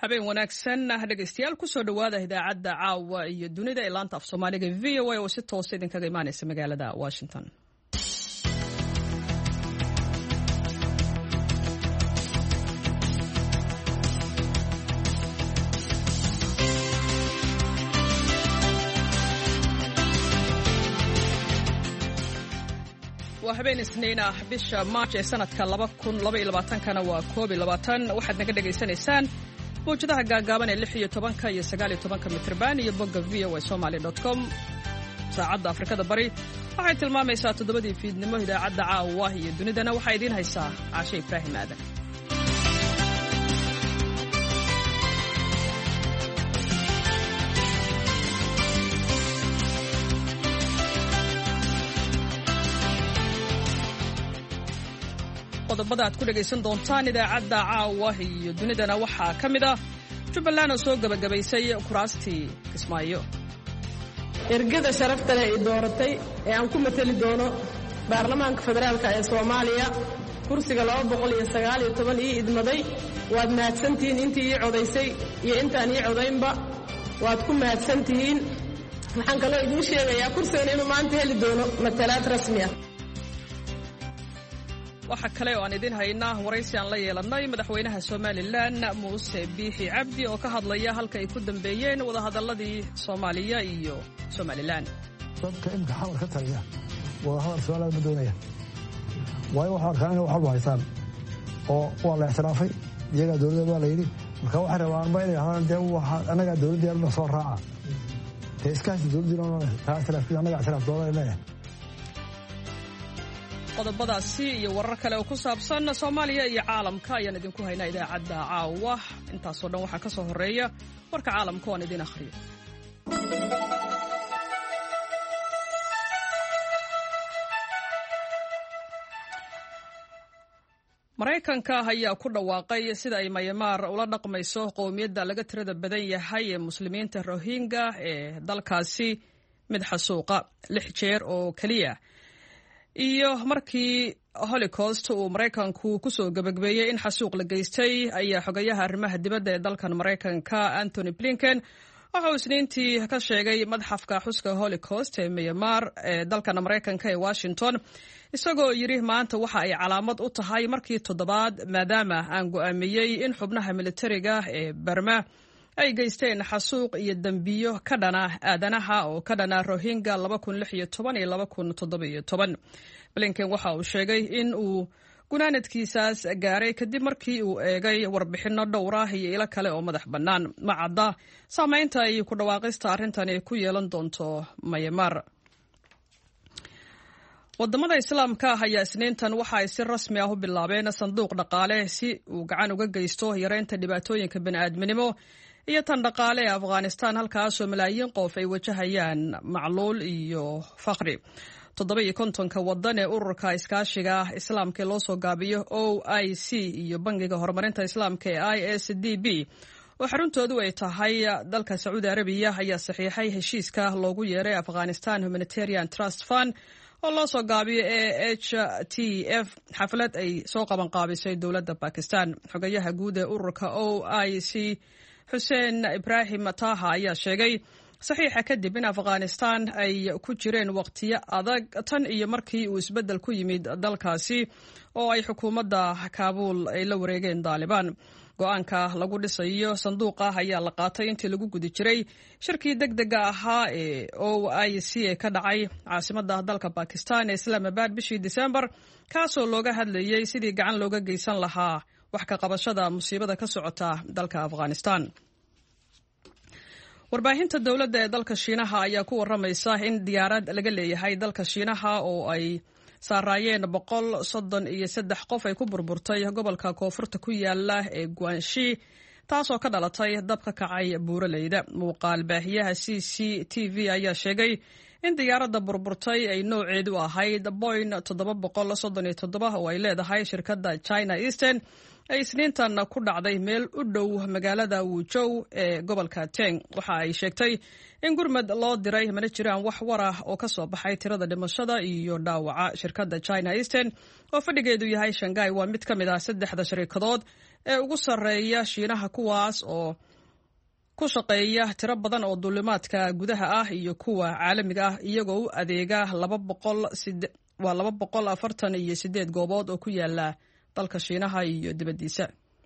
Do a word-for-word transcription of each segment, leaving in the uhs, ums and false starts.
habeen wanaagsan dhegeystayaal ku soo dhawaada idaacadda caawa iyo dunida ee laanta af Soomaaliga V O A oo si toos idin kaga imaanaysa magaalada Washington. habeen isniin ah bisha March ee sanadka laba kun laba iyo labaatan kana waa koob iyo labaatan waxaad naga dhageysanaysaan mowjadaha gaagaaban ee lix iyo tobanka iyo sagaal iyo tobanka mitirban iyo bogga v o a somali dot com. saacadda Afrikada Bari waxay tilmaamaysaa toddobadii fiidnimo. idaacadda caawa iyo dunidana waxaa idiin haysaa Caashe Ibraahim Aadan. qodobada aad ku dhagaysan doontaan idaacadda caawa iyo dunidana waxaa ka mid ah Jubbaland oo soo gabagabaysay kuraastii Kismaayo. ergada sharafta leh ee dooratay ee aan ku matali doono baarlamaanka federaalka ee Soomaaliya kursiga laba boqol iyo sagaal iyo toban ii idmaday waad mahadsantihiin intii ii codaysay iyo intaan ii codaynba waad ku mahadsantihiin. waxaan kaloo idiin sheegayaa kursigan inuu maanta heli doono matalaad rasmi ah. waxa kale oo aan idin haynaa waraysi aan la yeelanay madaxweynaha Somaliland Muuse Biixi Cabdi oo ka hadlaya halka ay ku dambeeyeen wada hadalladii Soomaaliya iyo Somaliland. dadka imka xawar ka taliya wada hadal Soomaaliya ma doonaya way waxa arkaan inay wax haysan oo waa la ixtiraafay iyaga dawladda waa la yiri marka waxa rabaan ma inay hadaan dee waxa anaga dawladda soo raaca ee iskaashi dawladda taas raafid anaga ixtiraaf doonayna. qodobadaasi iyo warar kale oo ku saabsan Soomaaliya iyo caalamka ayaan idinku haynaa idaacadda caawa. intaasoo dhan waxaa ka soo horeeya warka caalamka oo aan idin akhriyo. Maraykanka ayaa ku dhawaaqay sida ay Myanmar ula dhaqmayso qowmiyadda laga tirada badan yahay ee muslimiinta Rohingya ee dalkaasi mid xasuuqa lix jeer oo kaliya iyo markii Holocaust uu Maraykanku ku soo gabagabeeyay in xasuuq la geystay ayaa xogayaha arrimaha dibadda ee dalkan Maraykanka Anthony Blinken waxa uu isniintii ka sheegay madxafka xuska Holocaust ee Myanmar ee dalkan Maraykanka ee Washington isagoo yiri maanta waxa ay calaamad u tahay markii toddobaad maadaama aan go'aamiyay in xubnaha militariga ee Burma ay geysteen xasuuq iyo dambiyo ka dhana aadanaha oo ka dhana Rohingya laba kun lix iyo toban iyo laba kun toddoba iyo toban. Blinken waxa uu sheegay in uu gunaanadkiisaas gaaray kadib markii uu eegay warbixino dhowr ah iyo ilo kale oo madax bannaan. ma cadda saamaynta ay ku dhawaaqista arrintani ku yeelan doonto Myanmar. wadamada islaamka ayaa isniintan waxa ay si rasmi ah u bilaabeen sanduuq dhaqaale si uu gacan uga geysto yareynta dhibaatooyinka bini'aadminimo iyo tan dhaqaale ee Afghanistan halkaasoo malaayiin qof ay wajahayaan macluul iyo faqri. toddoba iyo kontonka wadan ee ururka iskaashiga islaamka loo soo gaabiyo O I C iyo bangiga horumarinta islaamka ee I S D B oo xaruntoodu ay tahay dalka Sacuudi Arabiya ayaa saxiixay heshiiska loogu yeeray Afghanistan Humanitarian Trust Fund oo loo soo gaabiyo ee H T F xaflad ay soo qaban qaabisay dowladda Pakistan. xogayaha guud ee ururka O I C Hussein Ibrahim Taha ayaa sheegay saxiixa kadib in Afghanistan ay ku jireen waqtiyo adag tan iyo markii uu isbeddel ku yimid dalkaasi oo ay xukuumadda Kaabul ay la wareegeen Taliban. go'aanka lagu dhisayo sanduuqa ayaa la qaatay intii lagu gudi jiray shirkii degdega ahaa ee O I C ee ka dhacay caasimadda dalka Pakistan ee Islamabad bishii December kaasoo looga hadlayay sidii gacan looga geysan lahaa wax ka qabashada musiibada ka socota dalka Afghanistan. warbaahinta dawladda ee dalka Shiinaha ayaa ku waramaysa in diyaarad laga leeyahay dalka Shiinaha oo ay saarayeen boqol soddon iyo saddex qof ay ku burburtay gobolka koonfurta ku yaala ee Guangxi taasoo ka dhalatay dab ka kacay buuraleyda. muuqaal baahiyaha C C T V ayaa sheegay in diyaaradda burburtay ay nooceedu ahayd boin toddoba boqol soddon iyo toddoba oo ay leedahay shirkadda China Eastern ay isniintan ku dhacday meel u dhow magaalada Wuzhou ee gobolka Teng. Waxa ay sheegtay in gurmad loo diray mana jiraan wax war ah oo ka soo baxay tirada dhimashada iyo dhaawaca. Shirkadda China Eastern oo fadhigeedu yahay Shanghai waa mid ka mid ah saddexda shirkadood ee ugu sarreeya Shiinaha, kuwaas oo ku shaqeeya tiro badan oo duulimaadka gudaha ah iyo kuwa caalamiga ah, iyagoo u adeega laba boqol waa laba boqol afartan iyo sideed goobood oo ku yaala dalka Shiinaha iyo dibadiisa.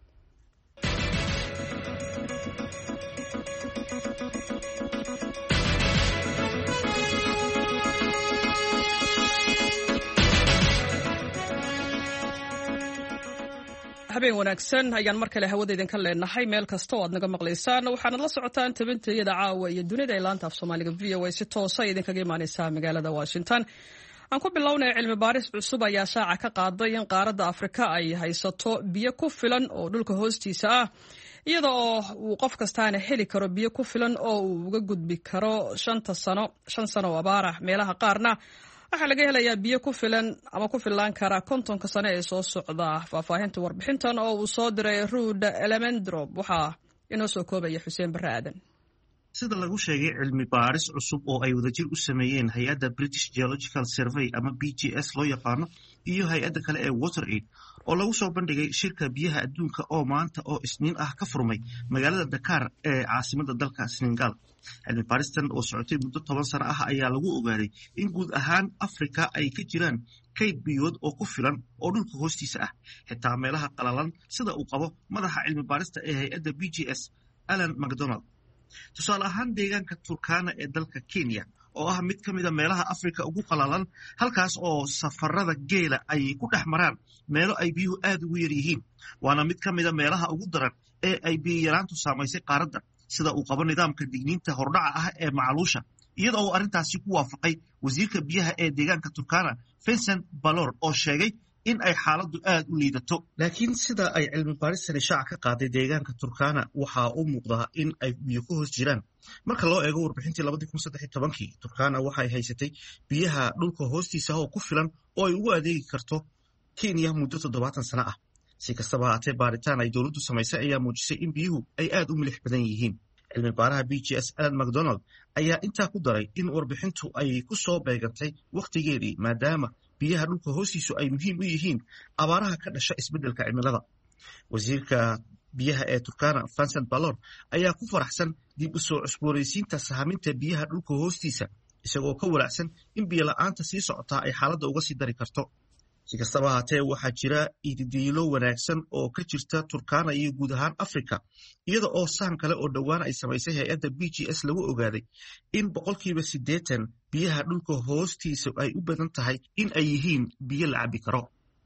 habeen wanaagsan ayaan mar kale hawada idinka leenahay meel kasta oo aad naga maqlaysaan. waxaanad la socotaan tabintayada caawa iyo dunida ilaanta af Soomaaliga V O A si toos ah idinkaga imaanaysa magaalada Washington. aan ku bilownay cilmi baaris cusub ayaa shaaca ka qaaday in qaaradda Afrika ay haysato biyo ku filan oo dhulka hoostiisa ah, iyada oo uu qof kastaana heli karo biyo ku filan oo uu uga gudbi karo shanta sano shan sano oo abaar ah. meelaha qaarna waxaa laga helayaa biyo ku filan ama ku filaan kara kontonka sano ee soo socda. faahfaahinta warbixintan oo uu soo diray Ruud Elemendrop waxaa inoo soo koobaya Xuseen Barre Aadan. sida lagu sheegay cilmi baaris cusub oo ay wadajir u sameeyeen hay-adda British Geological Survey ama B G S loo yaqaano iyo hay-adda kale ee WaterAid oo lagu soo bandhigay shirka biyaha adduunka oo maanta oo isniin ah ka furmay magaalada Dakar ee caasimadda dalka Senegal. cilmi baaristan oo socotay muddo toban sano ah ayaa lagu ogaaday in guud ahaan Afrika ay ka jiraan kayd biyood oo ku filan oo dhulka hoostiisa ah, xitaa meelaha qalalan sida uu qabo madaxa cilmi baarista ee hay-adda B G S Alan McDonald. tusaale ahaan deegaanka Turkana ee dalka Kenya oo ah mid ka mid a meelaha Afrika ugu qalalan, halkaas oo safarada geela ay ku dhex maraan meelo ay biyuhu aad ugu yar yihiin, waana mid ka mid a meelaha ugu daran ee ay biyo yaraantu saamaysay qaaradda, sida uu qabo nidaamka digniinta hordhaca ah ee macluusha, iyada oo arrintaasi ku waafaqay wasiirka biyaha ee deegaanka Turkana Vincent Balor oo sheegay in ay xaaladdu aad u liidato. laakiin sida ay cilmi baaristani shaaca ka qaaday deegaanka Turkana waxaa u muuqdaa in ay biyo ku hoos jiraan. marka loo eego warbixintii labadii kun saddex iyo tobankii, Turkana waxay haysatay biyaha dhulka hoostiisa oo ku filan oo ay ugu adeegi karto Kenya muddo toddobaatan sano ah. si kastaba haatee, baaritaan ay dowladdu samaysay ayaa muujisay in biyuhu ay aad u milix badan yihiin. cilmi baaraha B G S Alan McDonald ayaa intaa ku daray in warbixintu ay ku soo beegantay wakhtigeedii, maadaama biyaha dhulka hoostiisu ay muhiim u yihiin abaaraha ka dhasha isbeddelka cimilada. wasiirka biyaha ee Turkana Vincent Balor ayaa ku faraxsan dib u soo cusboonaysiinta sahaminta biyaha dhulka hoostiisa, isagoo ka walaacsan in biyo la'aanta sii socotaa ay xaaladda uga sii dari karto. si kastaba haatee, waxaa jira ididiilo wanaagsan oo ka jirta Turkana iyo guud ahaan Afrika, iyada oo sahan kale oo dhowaan ay samaysay hay-adda B G S lagu ogaaday in boqolkiiba siddeetan biyaha dhulka hoostiisa ay u badan tahay in ay yihiin biyo la cabbi karo.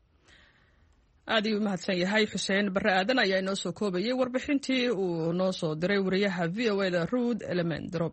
aad ayuu mahadsan yahay Xuseen Barre Aadan ayaa inoo soo koobayay warbixintii uu noo soo diray wariyaha V O A da Ruud Elemendrop.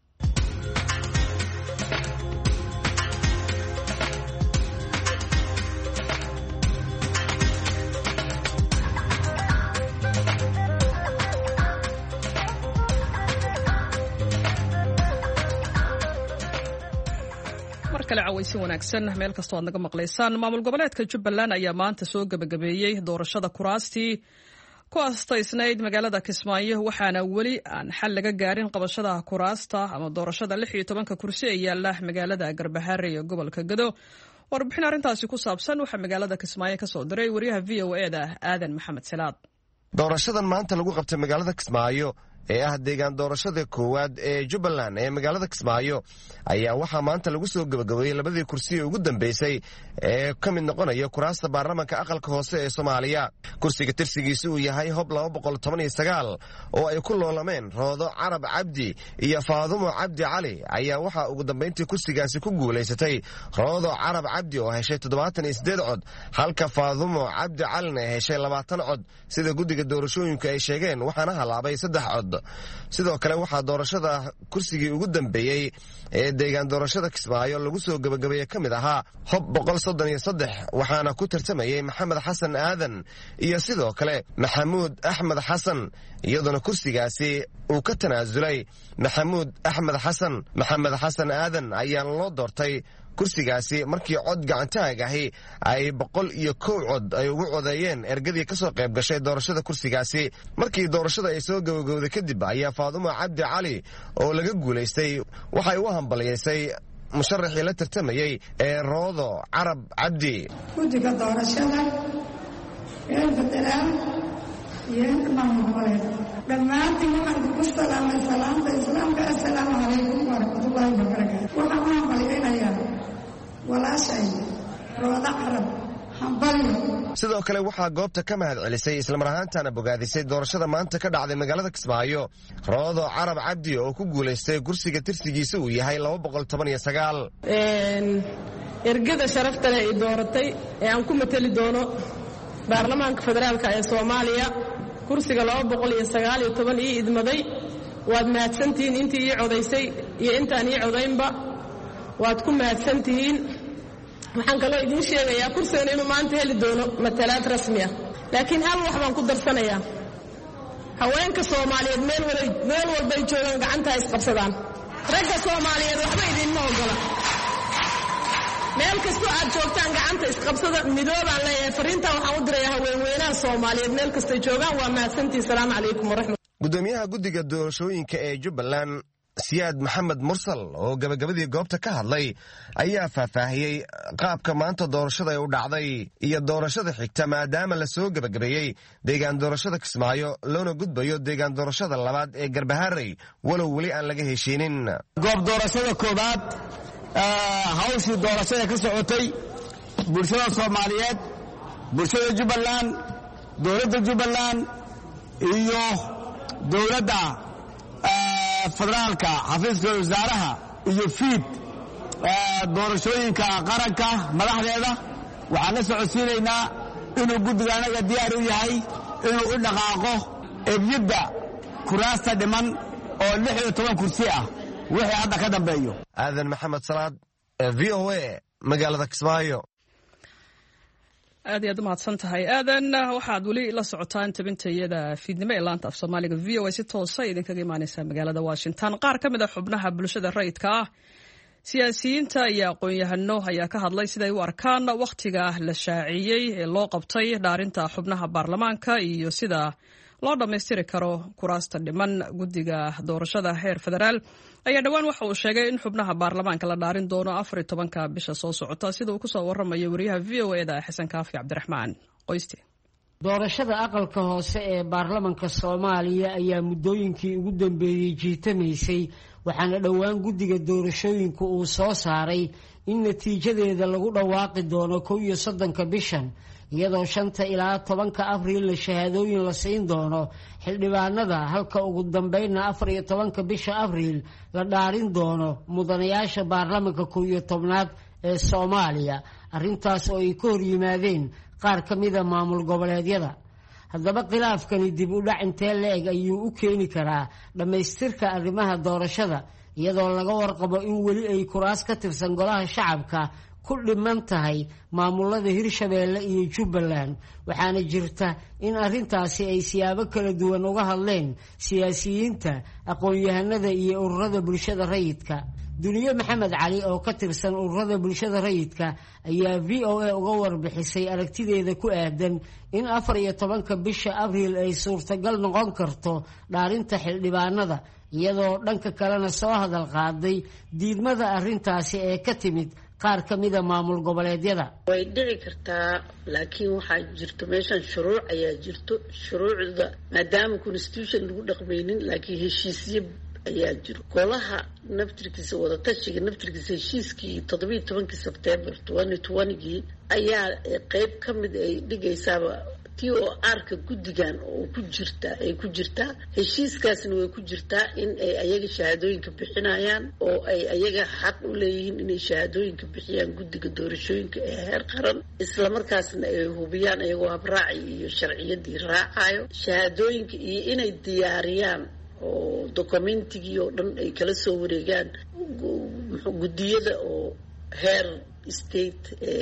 kale cawaysin wanaagsan meel kasta oo aad naga maqlaysaan. maamul goboleedka Jubbaland ayaa maanta soo gabagabeeyay doorashada kuraastii ku astaysnayd magaalada Kismaayo, waxaana weli aan xal laga gaarin qabashada kuraasta ama doorashada lix iyo tobanka kursi ee yaala magaalada Garbaharre ee gobolka Gado. warbixin arrintaasi ku saabsan waxaa magaalada Kismaayo ka soo diray wariyaha V O A da Aadan Maxamed Salaad. doorashadan maanta lagu qabtay magaalada Kismaayo ee ah deegaan doorashada koowaad ee Jubbaland ee magaalada Kismaayo ayaa waxaa maanta lagu soo gabagabeeyay labadii kursi ee ugu dambeysay ee ka mid noqonaya kuraasta baarlamaanka aqalka hoose ee Soomaaliya. kursiga tirsigiisu uu yahay hob laba boqol toban iyo sagaal oo ay ku loolameen Roodo Carab Cabdi iyo Faadumo Cabdi Cali ayaa waxaa ugu dambeyntii kursigaasi ku guulaysatay Roodo Carab Cabdi oo heshay toddobaatan iyo siddeed cod, halka Faadumo Cabdi Calina heshay labaatan cod sida guddiga doorashooyinka ay sheegeen, waxaana halaabay saddex cod. sidoo kale waxaa doorashada kursigii ugu dambeeyey ee deegaan doorashada Kismaayo lagu soo gabagabeeyey ka mid ahaa hob boqol soddon iyo saddex waxaana ku tartamayay Maxamed Xasan Aadan iyo sidoo kale Maxamuud Axmed Xasan iyadoo kursigaasi uu ka tanaasulay Maxamuud Axmed Xasan Maxamed Xasan Aadan ayaa loo doortay kursigaasi markii cod gacantaag ahi ay boqol iyo kow cod ay ugu codeeyeen ergadii ka soo qayb gashay doorashada kursigaasi markii doorashada ay soo gabagabowday kadib ayaa Faadumo Cabdi Cali oo laga guuleystay waxay u hambalyeysay musharaxii la tartamayay ee Roodo Carab Cabdi guddiga doorashada ee federaal iyo maamulka dhammaantiin waxaan ku salaamay salaamta islaamka assalaamu calaykum wa rahmatullaahi wa barakaatuh waxaan u hambalyeynayaa walaashay Roodo Carab hambalyo sidoo kale waxaa goobta ka mahad celisay isla mar ahaantaana bogaadisay doorashada maanta ka dhacday magaalada Kismaayo Roodo Carab Cabdi oo ku guuleystay kursiga tirsigiisa uu yahay laba boqol toban iyo sagaal een ergada sharafta leh ee dooratay ee aan ku matali doono baarlamaanka federaalka ee Soomaaliya kursiga laba boqol iyo sagaal iyo toban ii idmaday waad mahadsantihiin intii ii codaysay iyo intaan ii codaynba waad ku mahadsantihiin waxaan kaloo idin sheegayaa kursigan inuu maanta heli doono matalaad rasmi ah laakiin hal wax baan ku darsanayaa haweenka Soomaaliyeed meel walba meel walba ay joogaan gacanta ay isqabsadaan ragga Soomaaliyeed waxba idinma ogola meel kasta aad joogtaan gacanta isqabsada midoobaan leeyahay fariinta waxaan u dirayaa haweenweynaha Soomaaliyeed meel kasta ay joogaan waa mahadsantihiin salaamu calaykum waraxmatullaahi gudoomiyaha guddiga doorashooyinka ee Jubbaland Siyaad Maxamed Mursal oo gabagabadii goobta ka hadlay ayaa faahfaahiyey qaabka maanta doorashada ay u dhacday iyo doorashada xigta maadaama la soo gabagabeeyey deegaan doorashada Kismaayo loona gudbayo deegaan doorashada labaad ee Garbaharey walow weli aan laga heshiinin goob doorashada koobaad hawshii doorashada ka socotay bulshada Soomaaliyeed bulshada Jubbaland dowladda Jubbaland iyo dowladda federaalka xafiiska wasaaraha iyo fiid doorashooyinka qaranka madaxdeeda waxaan la socodsiinaynaa inuu guddiga anaga diyaar u yahay inuu u dhaqaaqo ebyadda kuraasta dhiman oo lix iyo toban kursi ah wixii hadda ka dambeeyo aadan maxamed salaad v o a magaalada Kismaayo aad iyo aad mahadsan tahay aadan waxaad weli la socotaan tabintayada fiidnimo ee laanta af Soomaaliga v o a si toos ah idinkaga imaanaysa magaalada Washington qaar ka mid ah xubnaha bulshada rayidka ah siyaasiyiinta iyo aqoon-yahano ayaa ka hadlay siday u arkaan waqtiga la shaaciyay ee loo qabtay dhaarinta xubnaha baarlamaanka iyo sida loo dhammaystiri karo kuraasta dhiman guddiga doorashada heer federaal ayaa dhawaan waxa uu sheegay in xubnaha baarlamaanka la dhaarin doono afar iyo tobanka bisha soo socota sida uu ku soo waramayo wariyaha v o a-da Xasan Kaafi Cabdiraxmaan qoyste doorashada aqalka hoose ee baarlamaanka Soomaaliya ayaa muddooyinkii ugu dambeeyay jiitamaysay waxaana dhawaan guddiga doorashooyinku uu soo saaray in natiijadeeda lagu dhawaaqi doono kow iyo soddonka bishan iyadoo shanta ilaa tobanka abriil la shahaadooyin la siin doono xildhibaanada halka ugu dambeynna afar iyo tobanka bisha abriil la dhaarin doono mudanayaasha baarlamaanka kow iyo tobnaad ee Soomaaliya arrintaas oo ay ka hor yimaadeen qaar ka mid ah maamul goboleedyada haddaba khilaafkani dib u dhac intee la-eg ayuu u keeni karaa dhammaystirka arrimaha doorashada iyadoo laga warqabo in weli ay kuraas ka tirsan golaha shacabka ku dhiman tahay maamulada Hirshabeelle iyo Jubbaland waxaana jirta in arrintaasi ay siyaabo kala duwan uga hadleen siyaasiyiinta aqoon-yahanada iyo ururada bulshada rayidka Duniye Maxamed Cali oo ka tirsan ururada bulshada rayidka ayaa v o a uga warbixisay aragtideeda ku aadan in afar iyo tobanka bisha abriil ay suurtagal noqon karto dhaarinta xildhibaanada iyadoo dhanka kalena soo hadal qaaday diidmada arrintaasi ee ka timid qaar ka mid ah maamul goboleedyada way dhici kartaa laakiin waxaa jirto meeshan shuruuc ayaa jirto shuruucda maadaama constitution lagu dhaqmaynin laakiin heshiisyo ayaa jiro golaha naftirkiisa wadatashiga naftirkiisa heshiiskii toddobiyo tobankii Sebtembar twenty twenty ayaa qayb ka mid ay dhigaysaaba tii oo arka guddigan oo ku jirta ay ku jirtaa heshiiskaasna way ku jirtaa in ay ayaga shahaadooyinka bixinayaan oo ay ayaga xaq u leeyihiin inay shahaadooyinka bixiyaan guddiga doorashooyinka ee heer qaran isla markaasna ay hubiyaan ayagoo habraaci iyo sharciyadii raacayo shahaadooyinka iyo inay diyaariyaan oo documentigii oo dhan ay kala soo wareegaan guddiyada oo heer state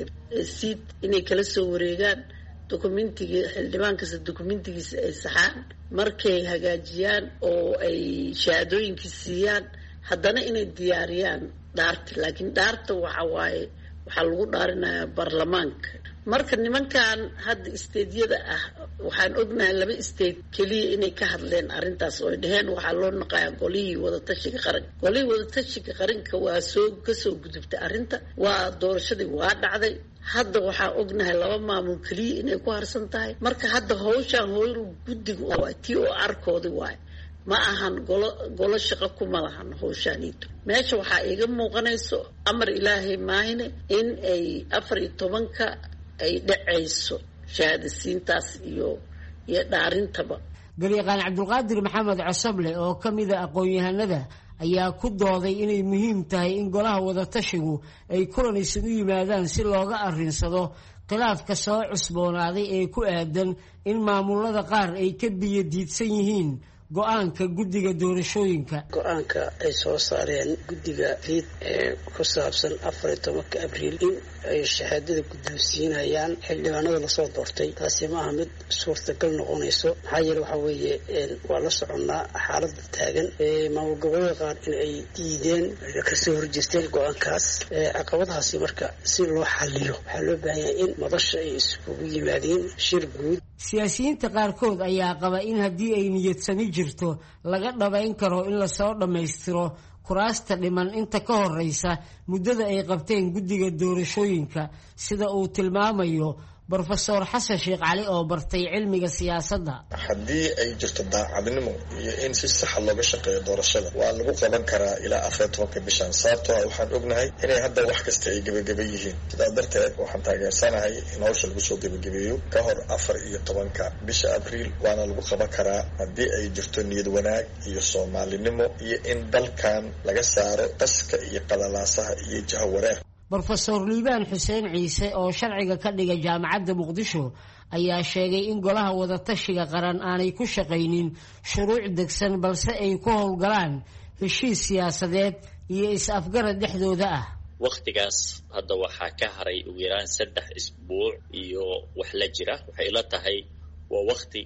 seat inay kala soo wareegaan documentiga xildhibaan kasta documentigiisa ay saxaan markay hagaajiyaan oo ay shahaadooyinkii siiyaan haddana inay diyaariyaan dhaarta laakiin dhaarta waxa waaye waxaa lagu dhaarinayaa baarlamaanka marka nimankan hadda isteedyada ah waxaan ognahay laba state keliya inay ka hadleen arrintaas oo ay dhaheen waxaa loo naqayaa golihii wadatashiga qaranka golihii wadatashiga qaranka waa soo kasoo gudubtay arrinta waa doorashadii waa dhacday hadda waxaa ognahay laba maamul keliya inay ku harsan tahay marka hadda hawshaan hooyru guddiga waa tii oo arkoodi waaye ma ahan golo golo shaqo kuma lahan hawshaaniito meesha waxaa iiga muuqanayso amar ilaahay maahine in ay afar iyo tobanka ay dhacayso shahaadasiintaas iyo iyo dhaarintaba garyaqaan cabdulqaadir maxamed cosoble oo ka mida aqoon-yahanada ayaa ku dooday inay muhiim tahay in golaha wadatashigu ay kulan isugu yimaadaan si looga arrinsado khilaafka soo cusboonaaday ee ku aadan in maamulada qaar ay ka biyo diidsan yihiin go-aanka guddiga doorashooyinka go-aanka ay soo saareen guddiga riid ee ku saabsan afar iyo tobanka abriil in ay shahaadada guddoonsiinayaan xildhibaanada lasoo doortay taasi ma aha mid suurtagal noqonayso maxaa yeele waxaa weeye waa la soconnaa xaaladda taagan maamul goboleeda qaar in ay diideen kasoo horjeesteen go-aankaas caqabadahaasi marka si loo xaliyo waxaa loo baahan yahay in madasha ay iskugu yimaadeen shir guud siyaasiyiinta qaarkood ayaa qaba in haddii ay niyadsami jirto laga dhabayn karo in lasoo dhammaystiro kuraasta dhiman inta ka horeysa muddada ay qabteen guddiga doorashooyinka sida uu tilmaamayo brofesor xasan sheekh cali oo bartay cilmiga siyaasadda haddii ay jirto daacadnimo iyo in si saxa looga shaqeeyo doorashada waa lagu qaban karaa ilaa afar tobanka bishan sababtoo ah waxaan ognahay inay hadda wax kasta ay gebageba yihiin sidaa darteed waxaan taageersanahay in hawsha lagu soo gebagabeeyo ka hor afar iyo tobanka bisha abriil waana lagu qaban karaa haddii ay jirto niyad wanaag iyo soomaalinimo iyo in dalkan laga saaro qaska iyo qalalaasaha iyo jahawareer brofesor liibaan xuseen ciise oo sharciga ka dhiga jaamacadda muqdisho ayaa sheegay in golaha wadatashiga qaran aanay ku shaqaynin shuruuc degsan balse ay ku howlgalaan heshiis siyaasadeed iyo is-afgarad dhexdooda ah wakhtigaas hadda waxaa ka haray ugu yaraan saddex isbuuc iyo wax la jira waxay ila tahay waa wakhti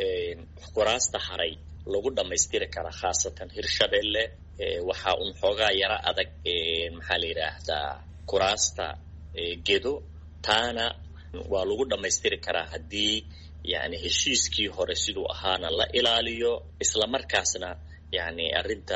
kuraasta haray lagu dhammaystiri karaa khaasatan hirshabeelle waxaa un xoogaa yaro adag maxaa la yidhaahdaa kuraasta gedo taana waa lagu dhammaystiri karaa haddii yani heshiiskii hore siduu ahaana la ilaaliyo isla markaasna yani arrinta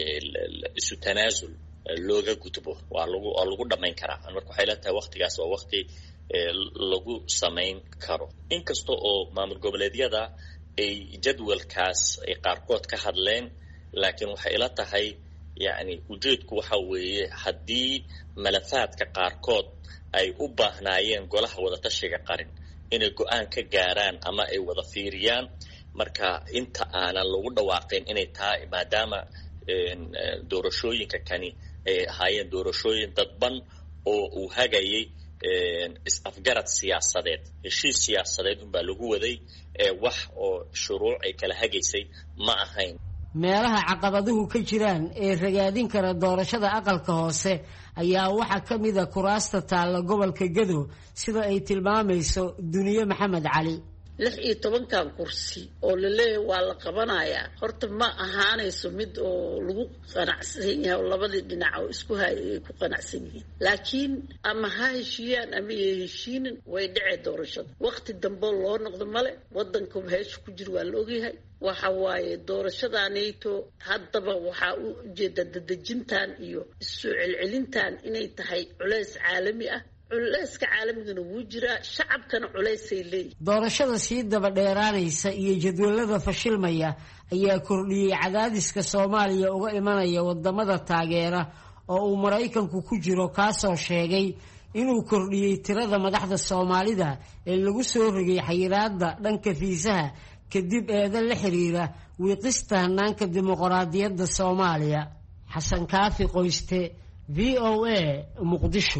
isu tanaasul looga gudbo waa lagu waa lagu dhammayn karaa marka waxay la tahay waktigaas waa wakti lagu samayn karo inkasta oo maamul goboleedyada ay jadwalkaas ay qaarkood ka hadleen laakiin waxay ila tahay yani ujeedku waxa weeye haddii malafaadka qaarkood ay u baahnaayeen golaha wadatashiga qaran inay go-aan ka gaaraan ama ay wada fiiriyaan marka inta aanan lagu dhawaaqin inay tahay maadaama doorashooyinka kani ay ahaayeen doorashooyin dadban oo uu hagayay is-afgarad siyaasadeed heshiis siyaasadeed unbaa lagu waday wax oo shuruuc ay kala hagaysay ma ahayn meelaha caqabaduhu ka jiraan ee ragaadin kara doorashada aqalka hoose ayaa waxaa ka mid a kuraasta taalla gobolka Gedo sida ay tilmaamayso Duniye Maxamed Cali lix iyo tobankan kursi oo la leeyahay waa la qabanayaa horta ma ahaanayso mid oo lagu qanacsan yahay labadii dhinac oo isku hayay ku qanacsan yihiin laakiin ama ha heshiiyaan ama heshiinin way dhacay doorashada waqti dambe loo noqdo male wadanka heesh ku jir waa la ogyahay waxa waaye doorashadaanayto haddaba waxaa u jeeda dadajintan iyo isu celcelintan inay tahay culays caalami ah culayska caalamigana wuu jiraa shacabkana culaysay leeyihiin doorashada sii daba dheeraanaysa iyo jadwalada fashilmaya ayaa kordhiyey cadaadiska Soomaaliya uga imanaya wadamada taageera oo uu Mareykanku ku jiro kaasoo sheegay inuu kordhiyey tirada madaxda Soomaalida ee lagu soo rogay xayiraadda dhanka fiisaha kadib eedan la xiriira wiiqista hannaanka dimuqraadiyadda Soomaaliya Xasan Kaafi Qoyste V O A Muqdisho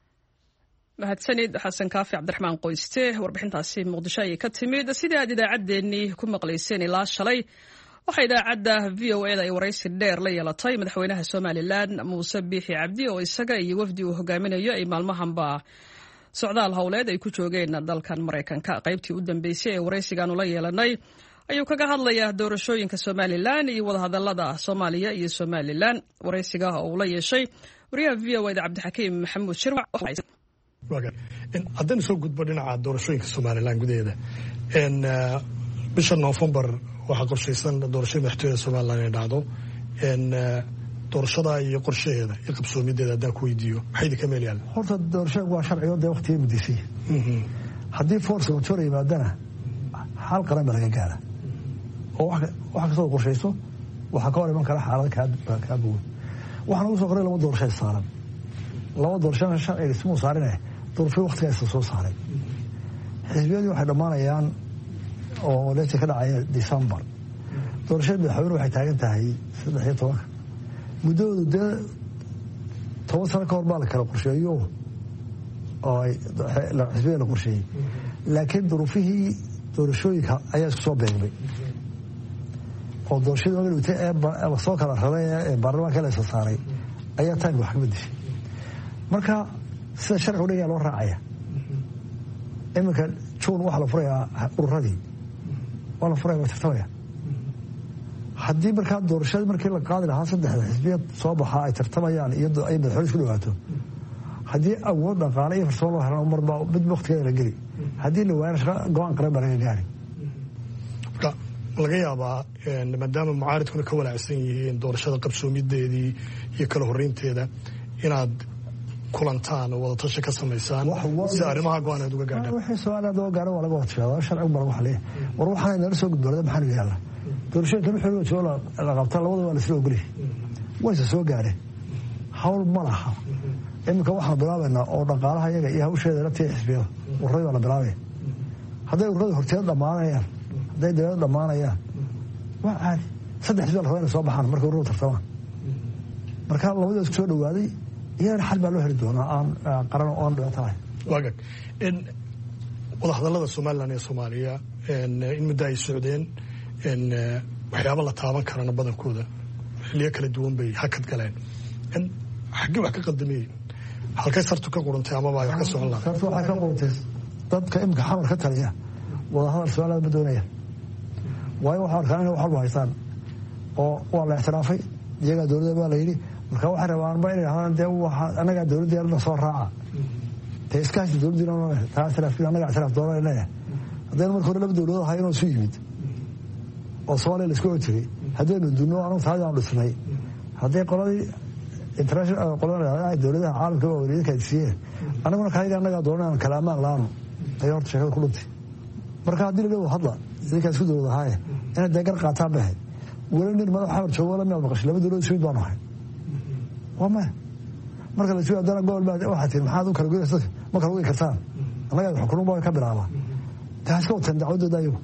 mahadsanid xasan kaafi cabdiraxmaan qoyste warbixintaasi muqdisho ayay ka timid sidii aad idaacaddeenii ku maqlayseen ilaa shalay waxaa idaacadda v o eda ay waraysi dheer la yeelatay madaxweynaha somalilan muuse biixi cabdi oo isaga iyo wafdi uu hogaaminayo ay maalmahanba socdaal howleed ay ku joogeen dalkan maraykanka. qaybtii u dambeysay ee waraysigaanu la yeelanay ayuu kaga hadlayaa doorashooyinka somalilan iyo wadahadalada soomaaliya iyo somalilan. waraysiga oo uu la yeeshay wariyaha v o eda cabdixakiim maxamuud shirwac. haddaynu soo gudbo dhinaca doorashooyinka somalilan gudaheeda bisha noofembar waxaa qorshaysan doorashada madaxtooyada somalilan inay dhacdo doorashada iyo qorshaheeda iyo qabsoomideeda haddaan ku weydiiyo maxay idinka meel yaalla? horta doorashada waa sharcigo dee waqtiga muddisay haddii force majoor yimaadana xal qaran baa laga gaara oo wax kastoo qorshayso waxaa ka hor iman kara xaalada kaa bogan. waxaan ugu soo qoray laba doorasho saaran laba doorashana sharciga ismuu saarine doorashada waqtigaasa soo saaray. xisbiyadii waxay dhammaanayaan oo leeta ka dhacaya december. doorashada madaxweyne waxay taagan tahay saddex iyo tobanka muddoodu dee toban sano ka hor baa la kala qorsheeyo oo xisbiyada la qorsheeyey laakiin duruufihii doorashooyinka ayaa isku soo beegmay oo doorashadii magalwite ee lasoo kala rabay ee baarlamaanka la soo saaray ayaa taanka wax ka bedeshay. marka sida sharcigu dhigaa loo raacaya iminka juun waxaa la furayaa ururadii waa la furaya waa tartamaya. haddii markaa doorashadii markii la qaadi lahaa saddexda xisbiyad soo baxaa ay tartamayaan iyo ay madaxweyne isku dhawaato haddii awood dhaqaale iyo farsamo loo helan marba mid waqtigeeda la geli haddii la waayana go-aan qaran baa laga gaari. marka laga yaabaa maadaama mucaaridkuna ka walaacsan yihiin doorashada qabsoomideedii iyo kala horeynteeda inaad kulantaan oo wadatashi ka samaysaan si arrimaha go-aaneed uga gaadhaan. wixii su-aalaad oo gaara waa laga watashadaa sharcigu baa lagu xaliya war waxaana nala soo gudboonada maxaa naga yaalla doorashooyinka wixii jooga la qabta labada waa lasla ogolyahay wayse soo gaadheen hawl ma laha. iminka waxaan bilaabaynaa oo dhaqaalaha iyaga iyo hawsheeda laftii xisbiyada ururadii baa la bilaabaya. hadday ururada horteeda dhammaanayaan hadday dawlada dhammaanayaan waa caadi saddex xisbi la rabaa inay soo baxaan markay ururadu tartamaan. marka labadii isku soo dhawaaday iyagana xal baa loo heli doonaa aan qaran oo aan dhibaato lahayn. waagag wadahadallada somalilan iyo soomaaliya in muddo ay socdeen waxyaaba la taaban karana badankooda xilliyo kala duwan bay hakad galeen. xaggee wax ka qaldameyey halkay sartu ka qurantay amaba ay wax ka socon lahayd? sartu waxay ka qurantay dadka imika xamar ka taliya wadahadal somaliland ma doonayaan waayo waxaa arkaan inay wax walba haystaan oo waa la ixtiraafay iyagaa dowladda baa la yidhi marka waxay rabaanba inay ahaan dee annagaa dowladdeena soo raaca dee iskaasi dowladdiina taa ixtiraafkiin annagaa ixtiraaf doona leeyahay haddayna marka hore laba dowladood ahay inoo isu yimid oo soomaaliya la isku ogi jiray haddaynu dunno anugu taadi aan dhisnay hadday qoladii international qolada dowladaha caalamka waa wareedinka ay siiyeen annaguna kayaga annagaa doona aan kala ammaan la-aanu ayay horta sheekada ku dhuntay. marka haddii laga hadla idinkaa isku dowlad ahaaye inay deegar qaataan bahay weli nin madax xamar joogo wala miyaad maqashay laba dowladood ismid baanu ahay waa maya marka la sugi haddana gobol baa waxaa tihi maxaad u kala goysa ma kala goyi kartaan annagaa xukunun baa ka bilaabaa taa iska wateen dacwadooda ayagu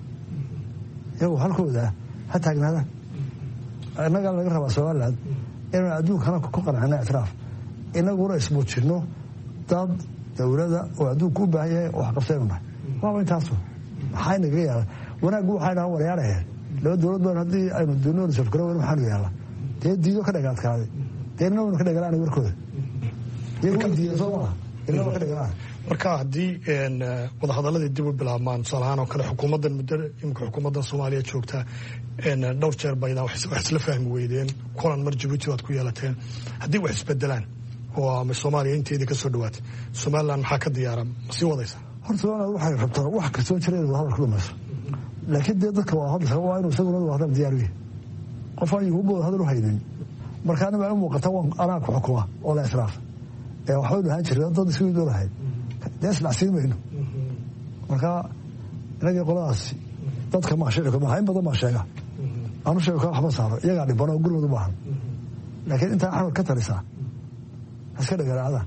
iyagu halkooda ha taagnaadaan. innagaa laga rabaa somaliland inaan adduunkana ku qancina ictiraaf inaguna ismuujinno dad dowlada oo adduunka u baahan yahay oo wax qabtaynu nahay waaba intaasu maxaa inagaga yaala wanaaggu waxay dhahaan waryaaraheen laba dowlad baan haddii aynu dunoona safgaro wen maxaanu yaalla dee diido ka dhagaadkaaday dee inaguna ka dhagalaan warkooda iyagu diida soo maha inaguna ka dhagalaan. marka haddii wadahadaladii dib u bilaabmaan tusaalahaan oo kale xukuumaddan muddo imika xukuumaddan soomaaliya joogta dhowr jeer baydaan wax isla fahmi weydeen kulan mar jabuuti waad ku yeelateen haddii wax isbedelaan oo ama soomaaliya inteedii ka soo dhawaatay somaliland maxaa ka diyaara ma sii wadaysa? horta somaliland waxay rabtaa wax kastoo jira inay wadahadal ku dhamayso laakiin dee dadka wadahadalka waa inuu isaguna wadahadal diyaar u yahay qof aan yuhuba wadahadal u haynin markaana waa u muuqata anaa ku xukuma oo la israaf ee waxbaynu ahaan jiray dad isku midoo lahayd dee isdhacsiin mayno. marka inagii qoladaasi dadka maasheega maaha in badan baa sheega aanu sheego kaa waxba saaro iyagaa dhiban oo gurmad u baahan laakiin intaa axmed ka talisaa iska dhagaraacda.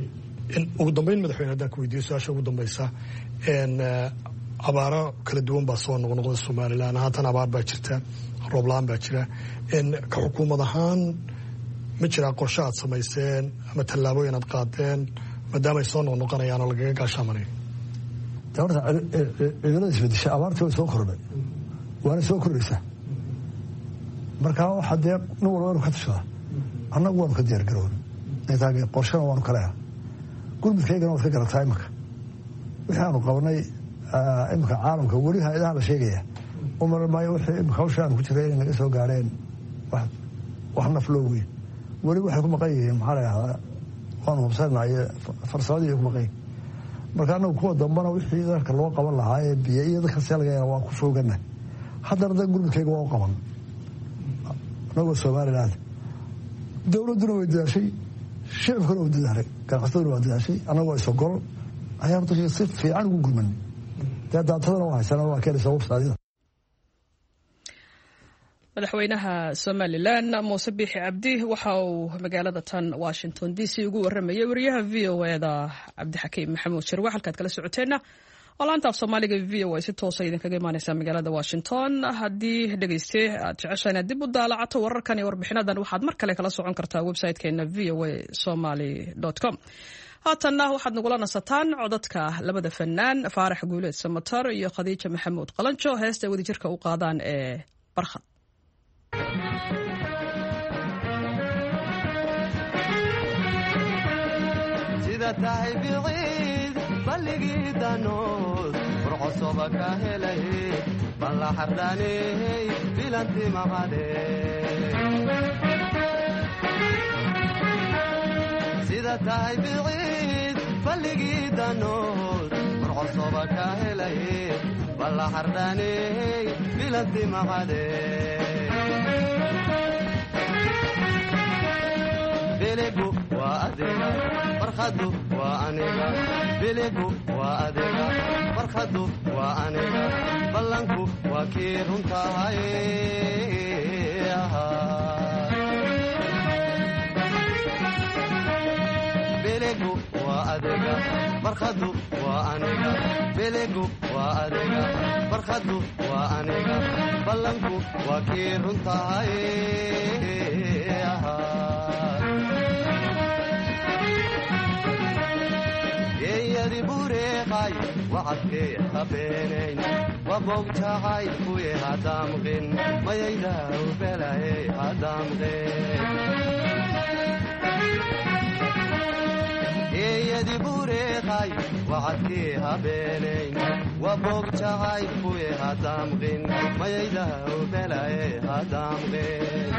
ugu dambeyn madaxweyne haddaan ku weydiiyo su-aasha ugu dambaysa abaaro kala duwan baa soo noqnoqda somalilan haatan abaar baa jirta roob la-aan baa jira ka xukuumad ahaan ma jiraa qorshe aad samayseen ama tallaabooyin aad qaadeen maadaama ay soo noqnoqonayaan oo lagaga gaashaamanayo? de horta cimilada isbedesha abaartii way soo kordhay waana soo kordhaysaa markaa waxa dee nin walba inu ka tashadaa annagu waanu ka diyaargaroon intaage qorshana waanu ka leeha gurmudkaygana waad ka garataa imanka wixii aanu qabanay iminka caalamka weli hay-adaha la sheegaya u maran maayo wixii imika hawsha aanu ku jiray inay naga soo gaadheen wax naf loo weyn weli waxay ku maqan yihiin maxaa la yidhahdaa waanu hubsanaye farsamadii ay ku maqan yihin marka annagu kuwa dambana wixii dalka loo qaban lahaa ee biyo iyo dadka seelgaya waa ku foogana haddana da gurmudkayga waa u qaban anagoo somaliland dowladduna way dadaashay shicibkuna waa dadaalay ganacsataduna waa dadaashay annagoo isogol ayaa horta si fiican ugu gurmanay dee daatadana waa haysana waa keenaysa websaadida madaxweynaha somalilan muuse biixi cabdi waxa uu magaalada tan washington d c ugu waramayay wariyaha v o eda cabdixakiim maxamuud shirwa halkaad kala socoteenna oo laanta af soomaaliga v o a si toosa idinkaga imaaneysaa magaalada washington haddii dhegeyste aad jecesha inaad dib u daalacato wararkan iyo warbixinadan waxaad mar kale kala socon kartaa website-keena v o a somaly com haatanna waxaad nagula nasataan codadka labada fanaan faarax guuleed samatar iyo khadiija maxamuud qalanjo heesta wadajirka u qaadaan ee barkhad sida tahay biciid balligii danood furcosoba ka helay balla xardhaaney bilanti maqade sida tahay biciid balligii danood furcosoba ka helay balla xardhaaney bilanti maqade biligu waa adiga barkhadu waa aniga biligu waa adiga barkhadu waa aniga ballanku waa kii runtahay biligu waa adiga barkhadu waa aniga biligu waa adiga barkhadu waa aniga ballanku waa kii runtahay geeyadi bureeqay wacadkee habeenayn wabogjacay kuye hadaamqin mayaydaw belayey hadaamqin geeyadi bureeqay wacadkee habeenayn wabogjacay kuye hadaamqin mayaydaw belayey hadaamqin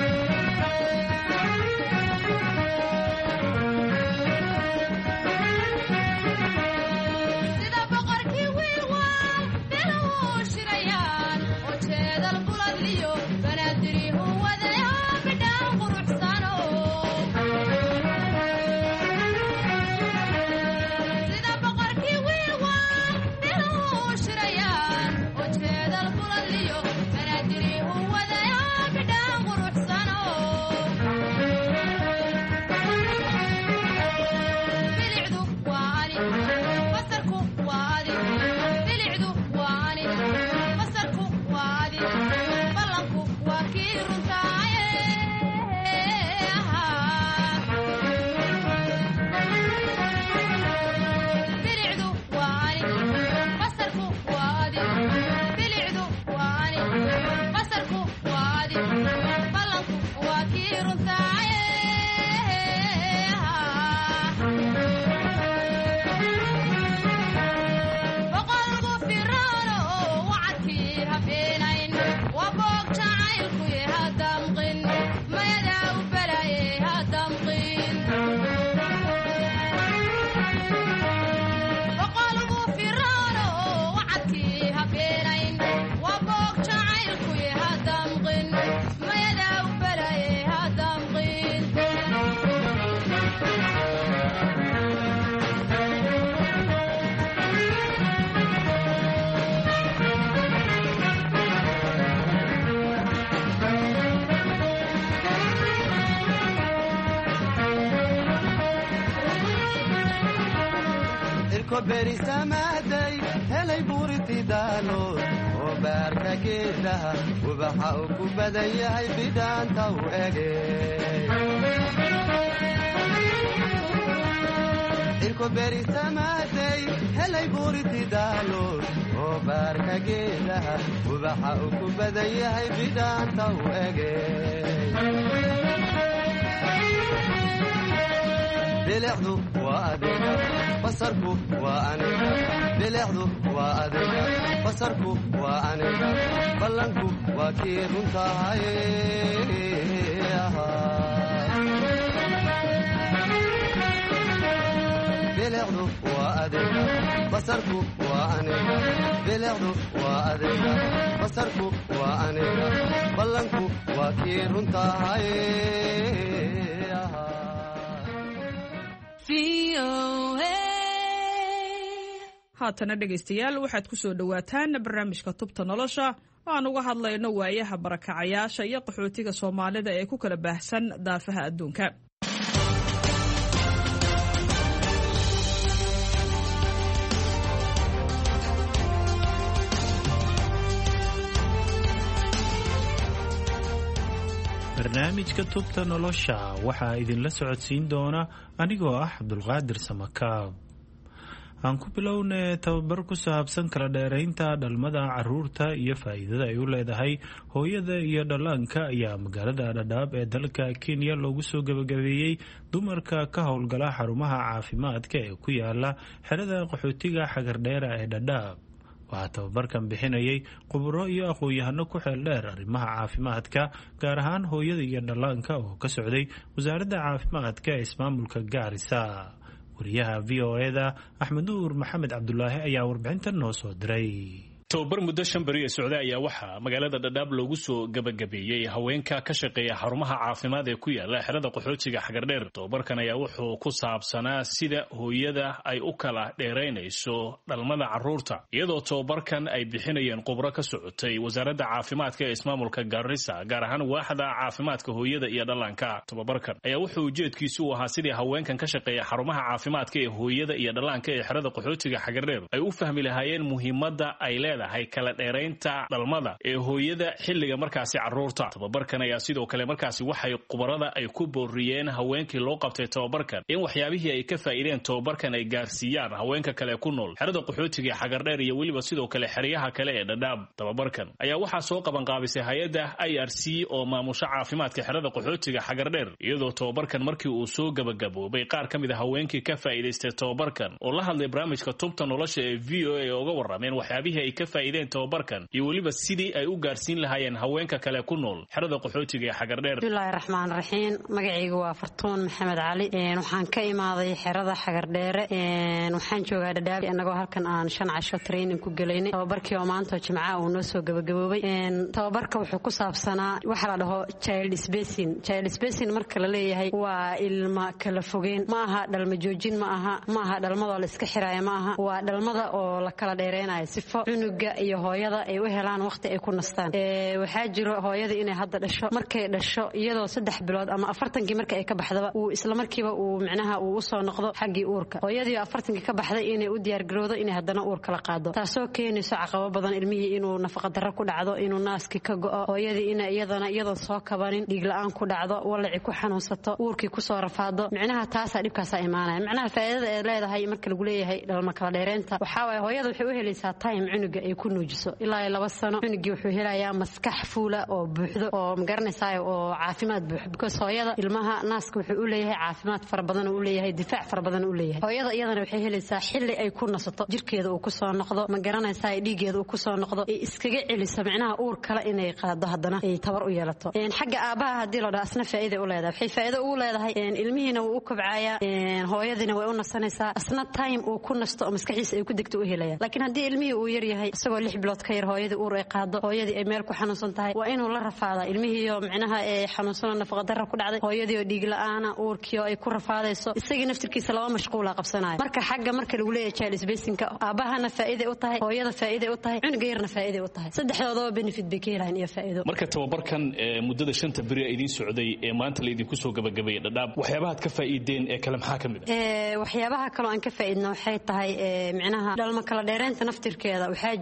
berisamaday helay buuritidaalood oo baarka geedaha ubaxa uu ku badan yahay bidhaanta u ege irko berisamaday helay buuritidaalood oo oo baarka geedaha ubaxa uu ku badan yahay bidhaanta u ege bilicdu waa adiga basarku waa aniga bilicdu waa adiga basarku waa aniga ballanku waa kii runtahay bilicdu waa adiga basarku waa aniga bilicdu waa adiga basarku waa aniga ballanku waa kii runtahay haatana dhegaystayaal waxaad ku soo dhowaataan barnaamijka tubta nolosha oo aan uga hadlayno waayaha barakacayaasha iyo qaxootiga soomaalida ee ku kala baahsan daafaha adduunka. barnaamijka tubta nolosha waxaa idinla socodsiin doona anigoo ah Cabdulqaadir Samakaab. aan ku bilownay tababar ku saabsan kala dheeraynta dhalmada caruurta iyo faa'iidada ay u leedahay hooyada iyo dhallaanka ayaa magaalada Dadaab ee dalka Kenya loogu soo gabagabeeyey dumarka ka howlgala xarumaha caafimaadka ee ku yaala xerada qaxootiga Xagardheera ee Dadaab. waxaa tababarkan bixinayay khubaro iyo aqoon-yahano ku xeel dheer arrimaha caafimaadka gaar ahaan hooyada iyo dhallaanka oo ka socday wasaaradda caafimaadka ee ismaamulka Gaarisa. wariyaha v o e-da Axmed Nuur Maxamed Cabdulaahi ayaa warbixintan noo soo diray. tababar muddo shan beri ee socday ayaa waxaa magaalada Dadaab loogu soo gabagabeeyey haweenka ka shaqeeya xarumaha caafimaad ee ku yaala xerada qaxootiga Xagardheer. tababarkan ayaa wuxuu ku saabsanaa sida hooyada ay u kala dheeraynayso dhalmada caruurta, iyadoo tababarkan ay bixinayeen khubaro ka socotay wasaaradda caafimaadka ee ismaamulka Gaarisa, gaar ahaan waaxda caafimaadka hooyada iyo dhallaanka. tababarkan ayaa wuxuu ujeedkiisu u ahaa sidii haweenkan ka shaqeeya xarumaha caafimaadka ee hooyada iyo dhallaanka ee xerada qaxootiga Xagardheer ay u fahmi lahaayeen muhiimadda ay leedahay kala dheeraynta dhalmada ee hooyada xilliga markaasi caruurta. tababarkan ayaa sidoo kale markaasi waxay khubarada ay ku booriyeen haweenkii loo qabtay tababarkan in waxyaabihii ay ka faa'iideen tababarkan ay gaarsiiyaan haweenka kale ku nool xerada qaxootiga Xagardheer iyo weliba sidoo kale xeryaha kale ee Dadaab. tababarkan ayaa waxaa soo qaban qaabisay hay'adda I R C oo maamusha caafimaadka xerada qaxootiga Xagardheer, iyadoo tababarkan markii uu soo gabagaboobay qaar ka mid ah haweenkii ka faa'iideystay tababarkan oo la hadlay barnaamijka tubta nolosha ee V O A oo uga warrameen waxyaabihii ay ka faa'iideen tababarkan iyo weliba sidii ay u gaarsiin lahaayeen haweenka kale ku nool xerada qaxootiga ee Xagardheer. bismillaahi raxmaani raxiim. magacaygu waa Fartuun Maxamed Cali. een waxaan ka imaaday xerada Xagardheere. een waxaan joogaa Dadaab anagoo halkan aan shan casho training ku galeynay. tababarkii oo maanta Jimcaha uu noo soo gabagaboobay. een tababarka wuxuu ku saabsanaa waxa la dhaho child spacing. child spacing marka la leeyahay waa ilma kala fogeen, ma aha dhalma joojin, ma aha ma aha dhalmada la iska xiraayo, ma aha waa dhalmada oo la kala dheereynayo sifo cunuga iyo hooyada ay u helaan waqti ay ku nastaan. ee waxaa jiro hooyada inay hadda dhasho, markay dhasho iyadoo saddex bilood ama afartankii marka ay ka baxdaba uu isla markiiba uu micnaha uu u soo noqdo xaggii uurka. hooyadii afartankii ka baxday inay u diyaar garowdo inay haddana uur kala qaado, taasoo keenayso caqabado badan ilmihii inuu nafaqa darro ku dhacdo, inuu naaskii ka go'o, hooyadii ina iyadana iyadoon soo kabanin dhiig la'aan ku dhacdo, walaci ku xanuunsato, uurkii ku soo rafaado. micnaha taasaa dhibkaasaa imaanaya. micnaha faa'iidada ay leedahay marka lagu leeyahay dhalma kala dheereynta waxaa waaye hooyada waxay u helaysaa time cunuga ay ku nuujiso ilaa laba sano. cunugii wuxuu helayaa maskax fuula oo buuxdo oo magaranaysaa oo caafimaad buuxdo, because hooyada ilmaha naaska wuxuu u leeyahay caafimaad fara badan uu leeyahay, difaac fara badan uu leeyahay. hooyada iyadana waxay helaysaa xilli ay ku nasato, jirkeeda uu ku soo noqdo, magaranaysaa dhiigeeda uu ku soo noqdo, ay iskaga celiso micnaha uur kale inay qaado haddana ay tabar u yeelato. een xagga aabaha haddii la dhaho asna faa'iido u leedahay, waxay faa'iido u leedahay een ilmihiina wuu u kobcayaa, een hooyadiina way u nasanaysaa, asna time uu ku nasto oo maskaxiisa ay ku degto u helaya. laakiin haddii ilmihii uu yar yahay isagoo lix bilood ka yar hooyadii uur ay qaado, hooyadii ay meel ku xanuunsan tahay, waa inuu la rafaadaa ilmihiiyo micnaha ee xanuunsanoo nafaqa darra ku dhacday, hooyadii oo dhiig la'aana, uurkii oo ay ku rafaadayso, isagii naftirkiisa laba mashquula qabsanaya. marka xagga marka lagu leeyahay child spacingka aabahana faa'iiday u tahay, hooyada faa'iiday u tahay, cunuga yarna faa'iiday u tahay, saddexdoodaba benefit bay ka helayaan iyo faa'iido. marka tababarkan muddada shanta beri ee idiin socday ee maanta la idinku soo gabagabeeyay Dadaab, waxyaabaha ka faa'iideen ee kale maxaa ka mid ah? ee waxyaabaha kale aan ka faa'iidno waxay tahay ee micnaha dhalma kala dheeraynta naftirkeeda waxaa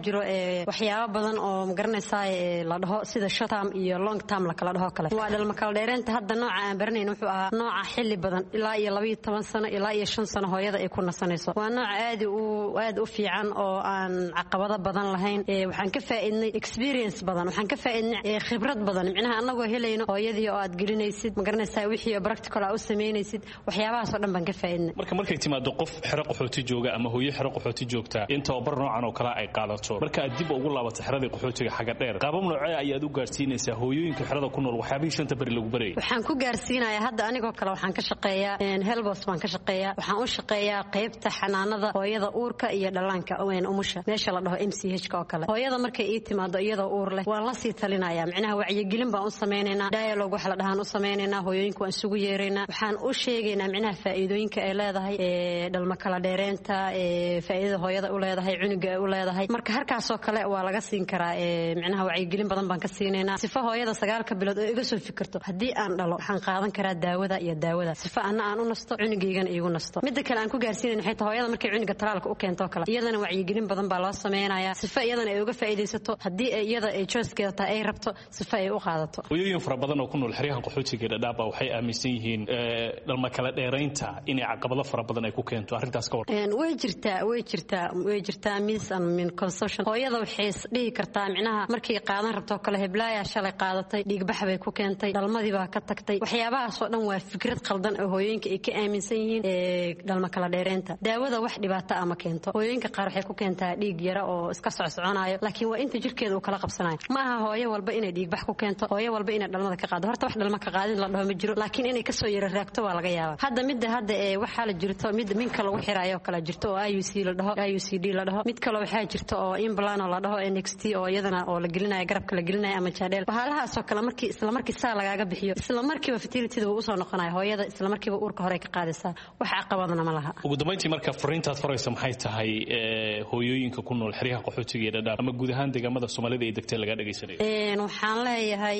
jiro waxyaabo badan oo magaranaysaa la dhaho sida short term iyo long term la kala dhaho kale waa dhalma kala dheereynta hadda nooca aan baranayno wuxuu ahaa nooca xilli badan ilaa iyo laba iyo toban sano ilaa iyo shan sano hooyada ay ku nasanayso waa nooc aad u aad u fiican oo aan caqabado badan lahayn waxaan ka faa'iidnay experience badan waxaan ka faa'iidnay khibrad badan micnaha anagoo helayno hooyadii oo aad gelinaysid magaranaysaa wixii practical ah u sameynaysid waxyaabahaas oo dhan baan ka faa'iidnay marka markay timaado qof xero qaxooti jooga ama hooyo xero qaxooti joogta inta bar noocan oo kala ay qaadato marka aad dib ugu laabato xeradii qaxootiga xaga dheer qaabab noocee ayaad u gaarsiinaysaa hooyooyinka xerada ku nool waxyaabihii shanta bari lagu baray waxaan ku gaarsiinayaa hadda anigoo kale waxaan ka shaqeeyaa helbos baan ka shaqeeyaa waxaan u shaqeeyaa qaybta xanaanada hooyada uurka iyo dhallaanka weyn umusha meesha la dhaho M C H ka oo kale hooyada markay ii timaado iyadoo uur leh waan la sii talinayaa micnaha wacyigelin baan u sameynaynaa dialogue wax la dhahaan u sameynaynaa hooyooyinka waan isugu yeeraynaa waxaan u sheegaynaa micnaha faa'iidooyinka ay leedahay ee dhalma kala dheereynta ee faa'iidada hooyada u leedahay cunuga ay u leedahay marka halkaas oo kale waa laga siin karaa ee micnaha wacyigelin badan baan ka siinaynaa sifa hooyada sagaalka bilood oo iga soo fikirto haddii aan dhalo waxaan qaadan karaa daawada iyo daawada sifa anna aan u nasto cunugaygana iigu nasto midda kale aan ku gaarsiinayno waxay tahay hooyada markay cunuga talaalka u keento kale iyadana wacyigelin badan baa loo sameynayaa sifa iyadana ay uga faa'iidaysato haddii iyada ay choicekeeda tahay ay rabto sifa ay u qaadato hooyooyin fara badan oo ku nool xeryahan qaxootiga dhadhaaba waxay aaminsan yihiin dhalma kala dheeraynta inay caqabado fara badan ay ku keento arrintaas ka war way jirtaa way jirtaa way jirtaa mis and min consumption hooyada waxay dhihi kartaa micnaha markay qaadan rabto kale heblaaya shalay qaadatay dhiigbax bay ku keentay dhalmadii baa ka tagtay waxyaabahaas oo dhan waa fikrad qaldan oo hooyooyinka ay ka aaminsan yihiin dhalma kala dheereynta daawada wax dhibaato ah ma keento hooyooyinka qaar waxay ku keentaa dhiig yara oo iska socsoconayo laakiin waa inta jirkeeda uu kala qabsanayo ma aha hooyo walba inay dhiigbax ku keento hooyo walba inay dhalmada ka qaado horta wax dhalma ka qaadid la dhaho ma jiro laakiin inay kasoo yara raagto waa laga yaabaa hadda midda hadda ee waxaa la jirto mid minka lagu xiraayo kala jirto oo I U C la dhaho I U C D la dhaho mid kale waxaa jirto oo implant la dhaho N X T oo iyadana oo la gelinayo garabka la gelinayo ama jaadeel waxaalahaas oo kale markii isla markii saa lagaaga bixiyo isla markiiba fertility-da uu soo noqonayo hooyada isla markiiba uurka hore ka qaadaysaa wax caqabadna ma laha ugu dambeyntii marka fariintaad faraysa maxay tahay hooyooyinka ku nool xeryaha qaxootiga ee dhadhaab ama guud ahaan deegaamada Soomaalida ee degtay laga dhageysanayo een waxaan leeyahay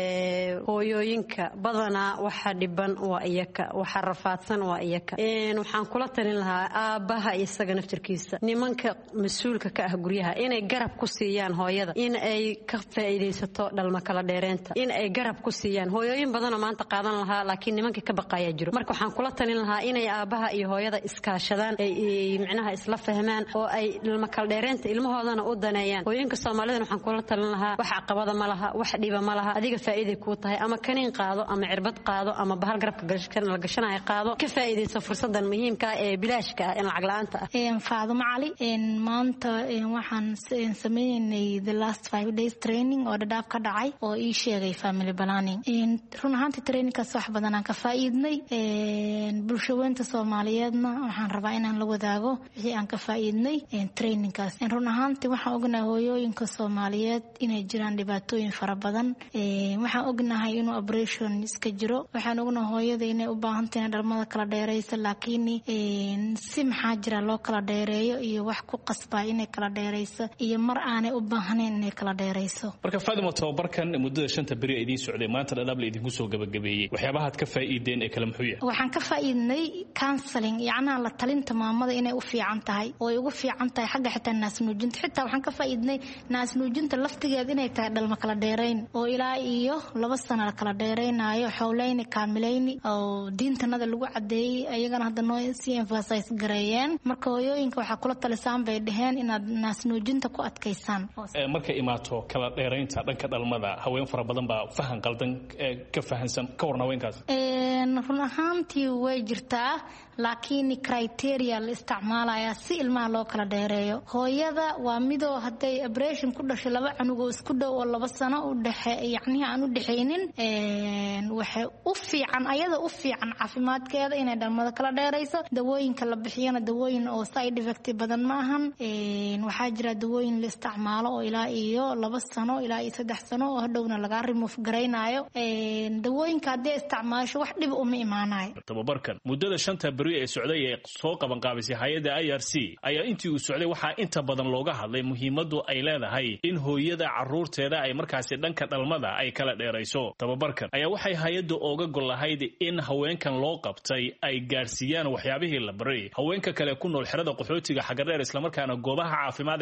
hooyooyinka badanaa waxa dhiban waa iyaka waxa rafaadsan waa iyaka een waxaan kula talin lahaa aabaha isaga naftirkiisa nimanka mas'uulka ka ah guryaha inay garab ku siiyaan hooyada in ay ka faa'iideysato dhalma kala dheereynta in ay garab ku siiyaan hooyooyin badan oo maanta qaadan lahaa laakiin nimanka ka baqaya jiro marka waxaan kula talin lahaa inay aabaha iyo hooyada iskaashadaan ay micnaha isla fahmaan oo ay dhalma kala dheereynta ilmahoodana u daneeyaan hooyinka Soomaalida waxaan kula talin lahaa wax caqabada ma laha wax dhiba ma laha adiga faa'iido ku tahay ama kaniin qaado ama cirbad qaado ama bahal garabka gashan la gashanayo qaado ka faa'iideyso fursadan muhiimka ah ee bilaashka ah in lacag la'aanta ah een Faadumo Cali een maanta waxaan sameeynay the last five days training oo dhadhaaf ka dhacay oo ii sheegay family planning een run ahaantii trainingkaas wax badan aan ka faa'iidnay een bulshooyinka Soomaaliyeedna waxaan rabaa inaan la wadaago wixii aan ka faa'iidnay een trainingkaas een run ahaantii waxaan ognahay hooyooyinka Soomaaliyeed inay jiraan dhibaatooyin fara badan ee waxaan ognahay inuu operation iska jiro waxaan ognahay hooyada inay u baahan tahay dhalmada kala dheerayso laakiin een si maxaa jira loo kala dheereeyo iyo wax ku qasbaa inay kala dheerayso iyo mar aanay u baahnayn inay kala dheerayso marka Faadimo tababarkan muddada shanta bari idin socday maanta dhadhaab la idinku soo gabagabeeyay waxyaabaha aad ka faa'iideen ee kala muxuu yahay waxaan ka faa'iidnay counseling yacnaa la talinta maamada inay u fiican tahay oo ay ugu fiican tahay xagga xitaa naas nuujinta xitaa waxaan ka faa'iidnay naas nuujinta laftigeeda inay tahay dhalma kala dheerayn oo ilaa iyo laba sano la kala dheeraynayo xowlayni kaamilayni oo diintanada lagu cadeeyay ayagana hadda noo sii emphasize gareeyeen marka hooyooyinka waxaa kula talisaan bay dhaheen inaad naas nuujinta ku adkaysaan marka imaato kala dheeraynta dhanka dhalmada haween fara badan baa fahan qaldan ka fahansan ka warna haweenkaas een run ahaantii way jirtaa laakiin criteria la isticmaalaya si ilmaha loo kala dheereeyo hooyada waa midoo haday operation ku dhashay laba canugo isku dhow oo laba sano u dhaxay yacni aan u dhaxaynin een waxa u fiican ayada u fiican caafimaadkeeda inay dhalmada kala dheerayso dawooyinka la bixiyana dawooyin oo side effect badan ma ahan een waxa jira dawooyin la isticmaalo oo ilaa iyo laba sano ilaa iyo saddex sano oo hadhowna laga remove gareynayo een dawooyinka haday isticmaasho wax dhib uma imaanayo tababarkan muddada shanta bari ee socday ee soo qaban qaabisay hay'adda I R C ayaa intii uu socday waxa inta badan looga hadlay muhiimadu ay leedahay in hooyada caruurteeda ay markaasi dhanka dhalmada ay kala dheerayso tababarkan ayaa waxay hay'addu ooga gol lahayd in haweenkan loo qabtay ay gaarsiiyaan waxyaabihii la baray haweenka kale ku nool xerada qaxootiga xaga dheer isla markaana goobaha caafimaad ay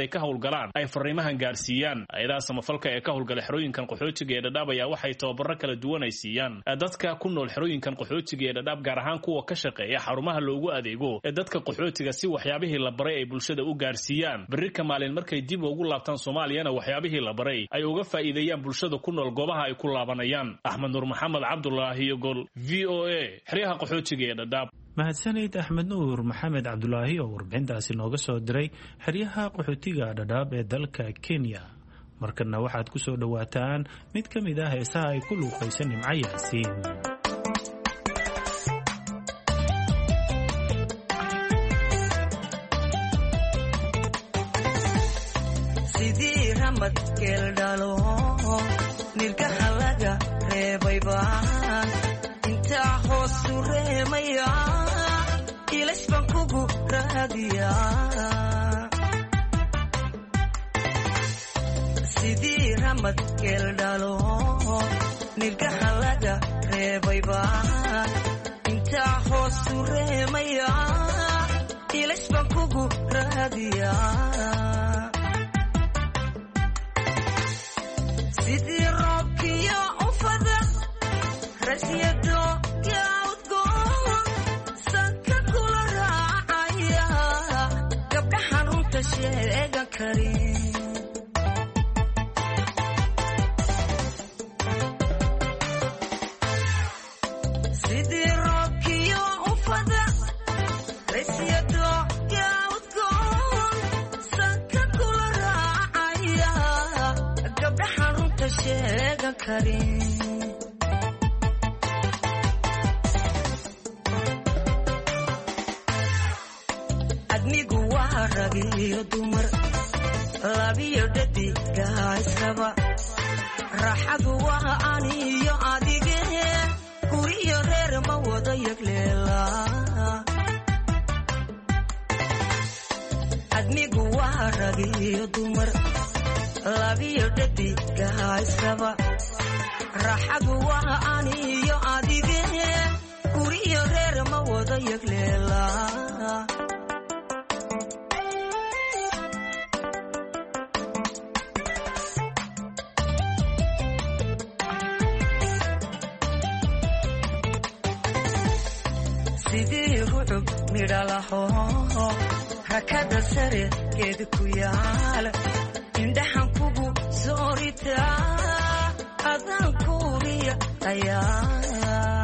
ka howlgalaan ay fariimahan gaarsiiyaan. Hay'adaha samafalka ee ka howlgala xerooyinkan qaxootiga ee Dadaab ayaa waxay tababaro kala duwan ay siiyaan dadka ku nool xerooyinkan qaxootiga ee Dadaab, gaar ahaan kuwa ka shaqeeya xarumaha loogu adeego ee dadka qaxootiga si waxyaabihii la baray ay bulshada u gaarsiiyaan. Berri ka maalin markay dib ugu laabtaan Soomaaliyana waxyaabihii la baray ay uga faa'iideeyaan bulshada ku nool goobaha ay ku laabanayaan. Axmed Nuur Maxamed Cabdulaahi Gol, V O A, xeryaha qaxootiga ee Dadaab. mahadsanid Axmed Nuur Maxamed Cabdulaahi oo warbixintaasi nooga soo diray xeryaha qaxootiga Dadaab ee dalka Kenya. markana waxaad ku soo dhawaataan mid ka mid ah heesaha ay ku luuqaysan Nimco Yaasiin. sidii ramad geeldhalo nirgaha laga reebay baan intaa hoosu reemaya ilash baan kugu raadiyaa. sidii ramad geeldhalo nirgaha laga reebay baan intaa hoosu reemaya ilash baan kugu raadiyaa. sidii roobkiyo ufada rasyado yaudgoon sanka kula raacaya gabdhahan runta sheegan karin. sidii roobkiyo ufada rasyado yaudgoon sanka kula raacaya gabdhahan runta sheegan karin. adnigu waa rag iyo dumar labiyo dhadiga israba raaxadu waa aniyo adige guriyo reer ma wada yagleela. adnigu waa rag iyo dumar labiyo dhadiga israba raaxadu waa aniyo adige guriyo reer ma wada yagleela. sidii rucub midhalaho rakada sare geed ku yaal indhaxan kugu sooritaa adaan kuuriya ayaa.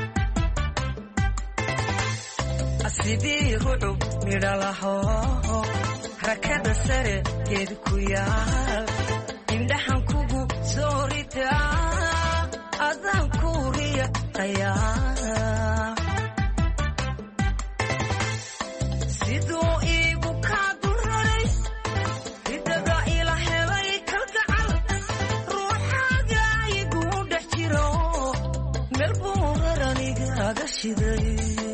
sidii rucub midhalaho rakada sare geed ku yaal indhaxan kugu sooritaa adaan kuuriya ayaa. siduu iigu kaa duraray ridada ila helay kalgacal ruuxaaga igu dhex jiro meel buu raranigaaga shiday.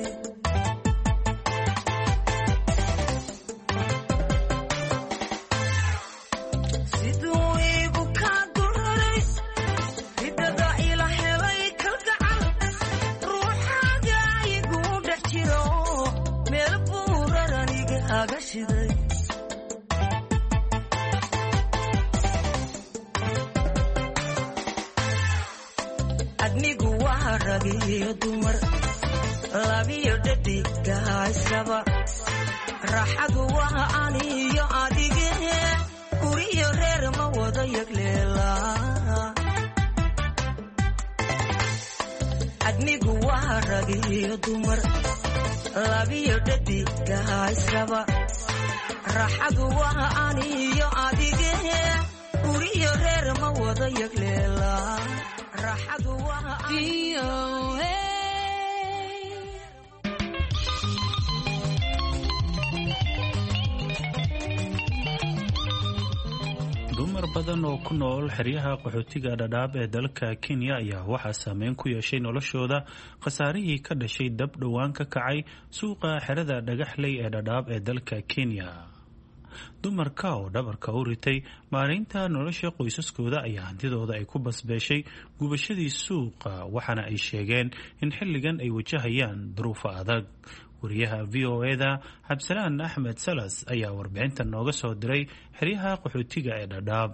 siduu iigu kaa duraray ridada ila helay kalgacal ruuxaaga igu dhex jiro meel buu raranigaaga shiday. adnigu waa rag iyo dumar labiyo dhadiga israba raaxadu waa aniyo adige guriyo reer ma wada yagleela. adnigu waa rag iyo dumar labiyo dhadiga israba raaxadu waa aniyo adige guriyo reer ma wada yagleela. raaxadu waa dumar badan oo ku nool xeryaha qaxootiga Dadaab ee dalka Kenya ayaa waxaa saameyn ku yeeshay noloshooda khasaarihii ka dhashay dab dhowaan ka kacay suuqa xerada dhagaxley ee Dadaab ee dalka Kenya. dumarka oo dhabarka u ritay maareynta nolosha qoysaskooda ayaa hantidooda ay ku basbeeshay gubashadii suuqa, waxaana ay sheegeen in xilligan ay wajahayaan duruufo adag. wariyaha v o eda xabsalaan axmed salas ayaa warbixinta nooga soo diray xeryaha qaxootiga ee dhadhaab.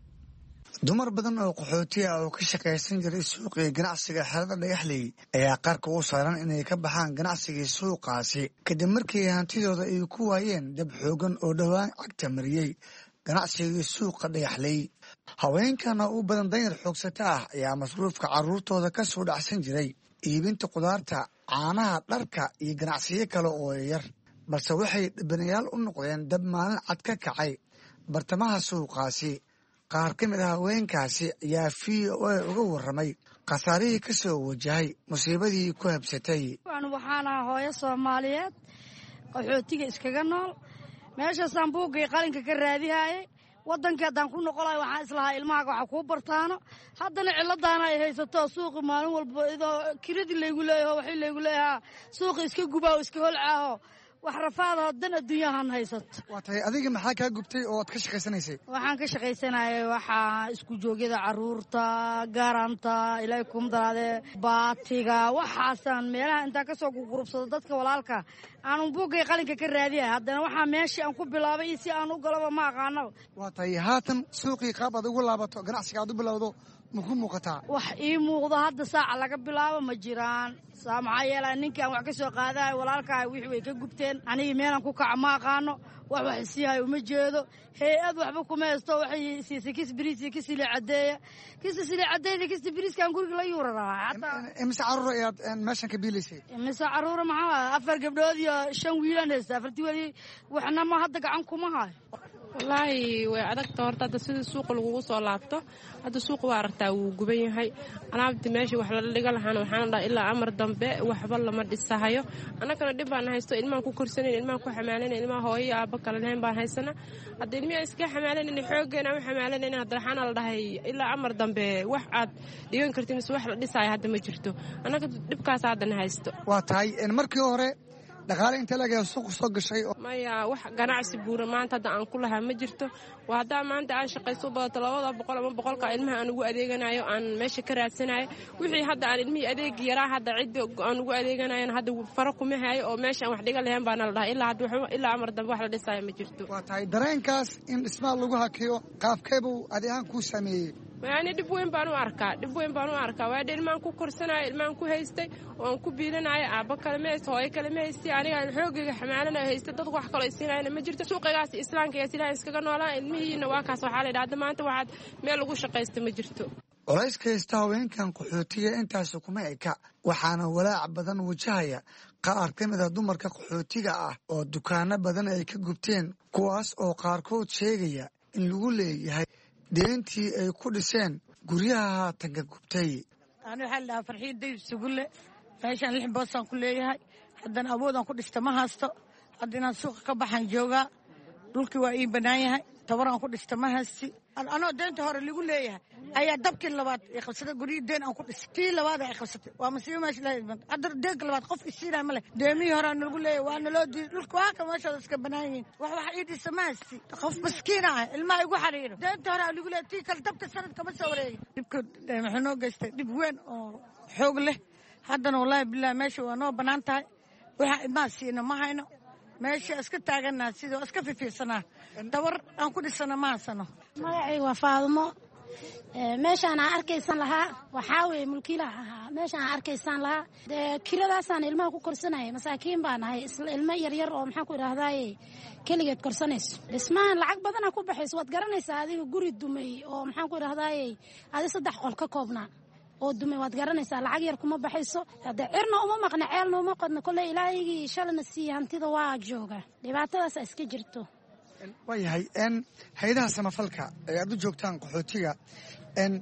dumar badan oo qaxooti ah oo ka shaqaysan jiray suuqii ganacsiga xerada dhagaxley ayaa qarka u saaran inay ka baxaan ganacsigii suuqaasi kadib markii hantidooda ay ku waayeen dab xoogan oo dhowaan cagta mariyey ganacsigii suuqa dhagaxley. haweenkan oo u badan danyar xoogsata ah ayaa masruufka carruurtooda ka soo dhacsan jiray iibinta khudaarta, caanaha, dharka iyo ganacsiyo kale oo yar, balse waxay dhibanayaal u noqdeen dab maalin cad ka kacay bartamaha suuqaasi. qaar ka mid ah haweenkaasi ayaa v o a uga warramay khasaarihii ka soo wajahay musiibadii ku habsatay. waxaan ahaa hooyo soomaaliyeed qaxootiga iskaga nool, meeshaasaan buuggay qalinka ka raadihaayay. waddankii haddaan ku noqolayo waxaan islahaa ilmahaaga waxa kuu bartaano. haddana ciladaana ay haysato suuqi maalin walba idoo kiradii laygu leeyaho waxii laygu leeyahaa suuqi iska gubaa oo iska holcaaho wax rafaadoo dan adduunyahan haysato. waa tahay adiga maxaa kaa gubtay oo aad ka shaqaysanaysay? waxaan ka shaqaysanayay waxaa isku joogyada carruurta, gaaranta, ilaahay kumdaraadee, baatiga, waxaasaan meelaha intaan ka soo gurgurubsado dadka walaalka aanun buuggay qalinka ka raadiyay. haddana waxaa meeshii aan ku bilaabay iyo si aan u galaba ma aqaanaba. waa tahay haatan suuqii qaab aad ugu laabato ganacsiga aad u bilowdo maku muuqataa? wax ii muuqdo hadda saaca laga bilaabo ma jiraan. saa maxaa yeela ninkii aan wax ka soo qaadahay walaalkahay wixii way ka gubteen. anigii meelaan ku kaca ma aqaano, wax wax isiihay uma jeedo. hay-ad waxba kuma haysto, waxay siisay kis biriis iyo kis ili cadeeya. kisa sili cadeeyda kista biriiskaan guriga la yuuraraa. imise carruur ayaad meeshan ka biilaysay? imise carruura maxaa afar gabdhood iyo shan wiilan haysta. afartii weli waxna ma hadda gacan kuma hayo. wallaahi way adagta horta hadda sida suuqa lagugu soo laabto. hadda suuqa waa aragtaa wuu guban yahay. alaabti meeshii wax lala dhiga lahaana waxaana dhaha ilaa amar dambe waxba lama dhisahayo. annagana dhib baan haysto, ilmaan ku korsanayn, ilmaan ku xamaalanay, ilmaa hooyo iyo aabba kale lahayn baan haysana. hadda ilmiyaa iska xamaalanayna xooggeena u xamaalanayna hadda waxaana la dhahay ilaa amar dambe wax aad dhigan karti mise wax la dhisaayo hadda ma jirto. annaga dhibkaas haddana haysto. waa tahay markii hore dhaqaale inta laga suuq soo gashay maya wax ganacsi buura maanta hadda aan ku lahaa ma jirto. waa haddaa maanta aan shaqayso badato labada boqol ama boqolka ilmaha aan ugu adeeganayo aan meesha ka raadsanayo. wixii hadda aan ilmihii adeegi yaraa hadda cidda aan ugu adeeganayan hadda faro kuma hayo oo meesha aan wax dhiga lahayn baana la dhahay ilaa hadda ilaa amar dambe wax la dhisaayo ma jirto. waa tahay dareenkaas in dhismaha lagu hakiyo qaabkeebuu adi ahaan kuu sameeyey? yani dhib weyn baan u arkaa dhib weyn baan u arkaa waadhe ilmaan ku korsanayo, ilmaan ku haystay oo aan ku biilanayo, aabba kale ma haysto, hooyo kale ma haystay, aniga aan xoogayga xamaalanayo haystay, dadku wax kaloo isiinayana ma jirto. suuqaygaas islaamka iyo silaha iskaga noolaa ilmihiina waa kaas waxaa la yidhaha hadda maanta waxaad meel lagu shaqaysta ma jirto. culayska haysta haweenkan qaxootiga intaasi kuma eka, waxaana walaac badan wajahaya qaar ka mid a dumarka qaxootiga ah oo dukaano badan ay ka gubteen, kuwaas oo qaarkood sheegaya in lagu leeyahay deentii ay ku dhiseen guryaha haatanka gubtay. ani waxaa la dhahaa farxiin dayib sugulle, meeshaan lix boosaan ku leeyahay, haddana awoodaan ku dhista ma haysto. hadda inaan suuqa ka baxaan joogaa, dhulkii waa ii bannaan yahay, tabaraan ku dhista ma haysti. anoo deenta hore ligu leeyahay ayaa dabkii labaad ay qabsatay, guryihii deen aan ku dhistay, tii labaad ay qabsatay. waa masiibo meesha lahayd. hadda deegka labaad qof isiinaa ma leh. deemihii horaa nalagu leeyahay waa naloo diiday, dhulka waa ka meeshooda iska bannaan yihiin. wax wax ii dhisa ma haysti. qof maskiina ah ilmaha igu xariiro. deenta horaa ligu leeyahay tii kale dabka sanadka ma soo wareegin. dhibka wuxuu noo geystay dhib weyn oo xoog leh. haddana wallaahi bilahi meesha waa noo bannaan tahay, waxaa ilmaha siina ma hayno. meesha iska taaganaa sidoo iska fifiirsanaa, dabar aan ku dhisana ma haysano. magacayga waa Faadumo. meeshaan aan arkaysan lahaa waxaa weeye mulkiilaha ahaa. meeshaan aan arkaysan lahaa dee kiradaasaan ilmaha ku korsanayay, masaakiin baan ahay, ilmo yaryar oo maxaan ku idhahdaaye keligeed korsanayso. dhismahan lacag badana ku baxayso, waad garanaysaa adiga guri dumay oo maxaan ku idhahdaaye adi saddex qol ka koobnaa oo dumay, waad garanaysaa lacag yar kuma baxayso. hadde cirna uma maqna ceelna uma qodno, kolley ilaahigii shalana siiye hantida waa jooga. dhibaatadaasa iska jirto. waayahay n hay-adaha samafalka ee aad u joogtaan qaxootiga, n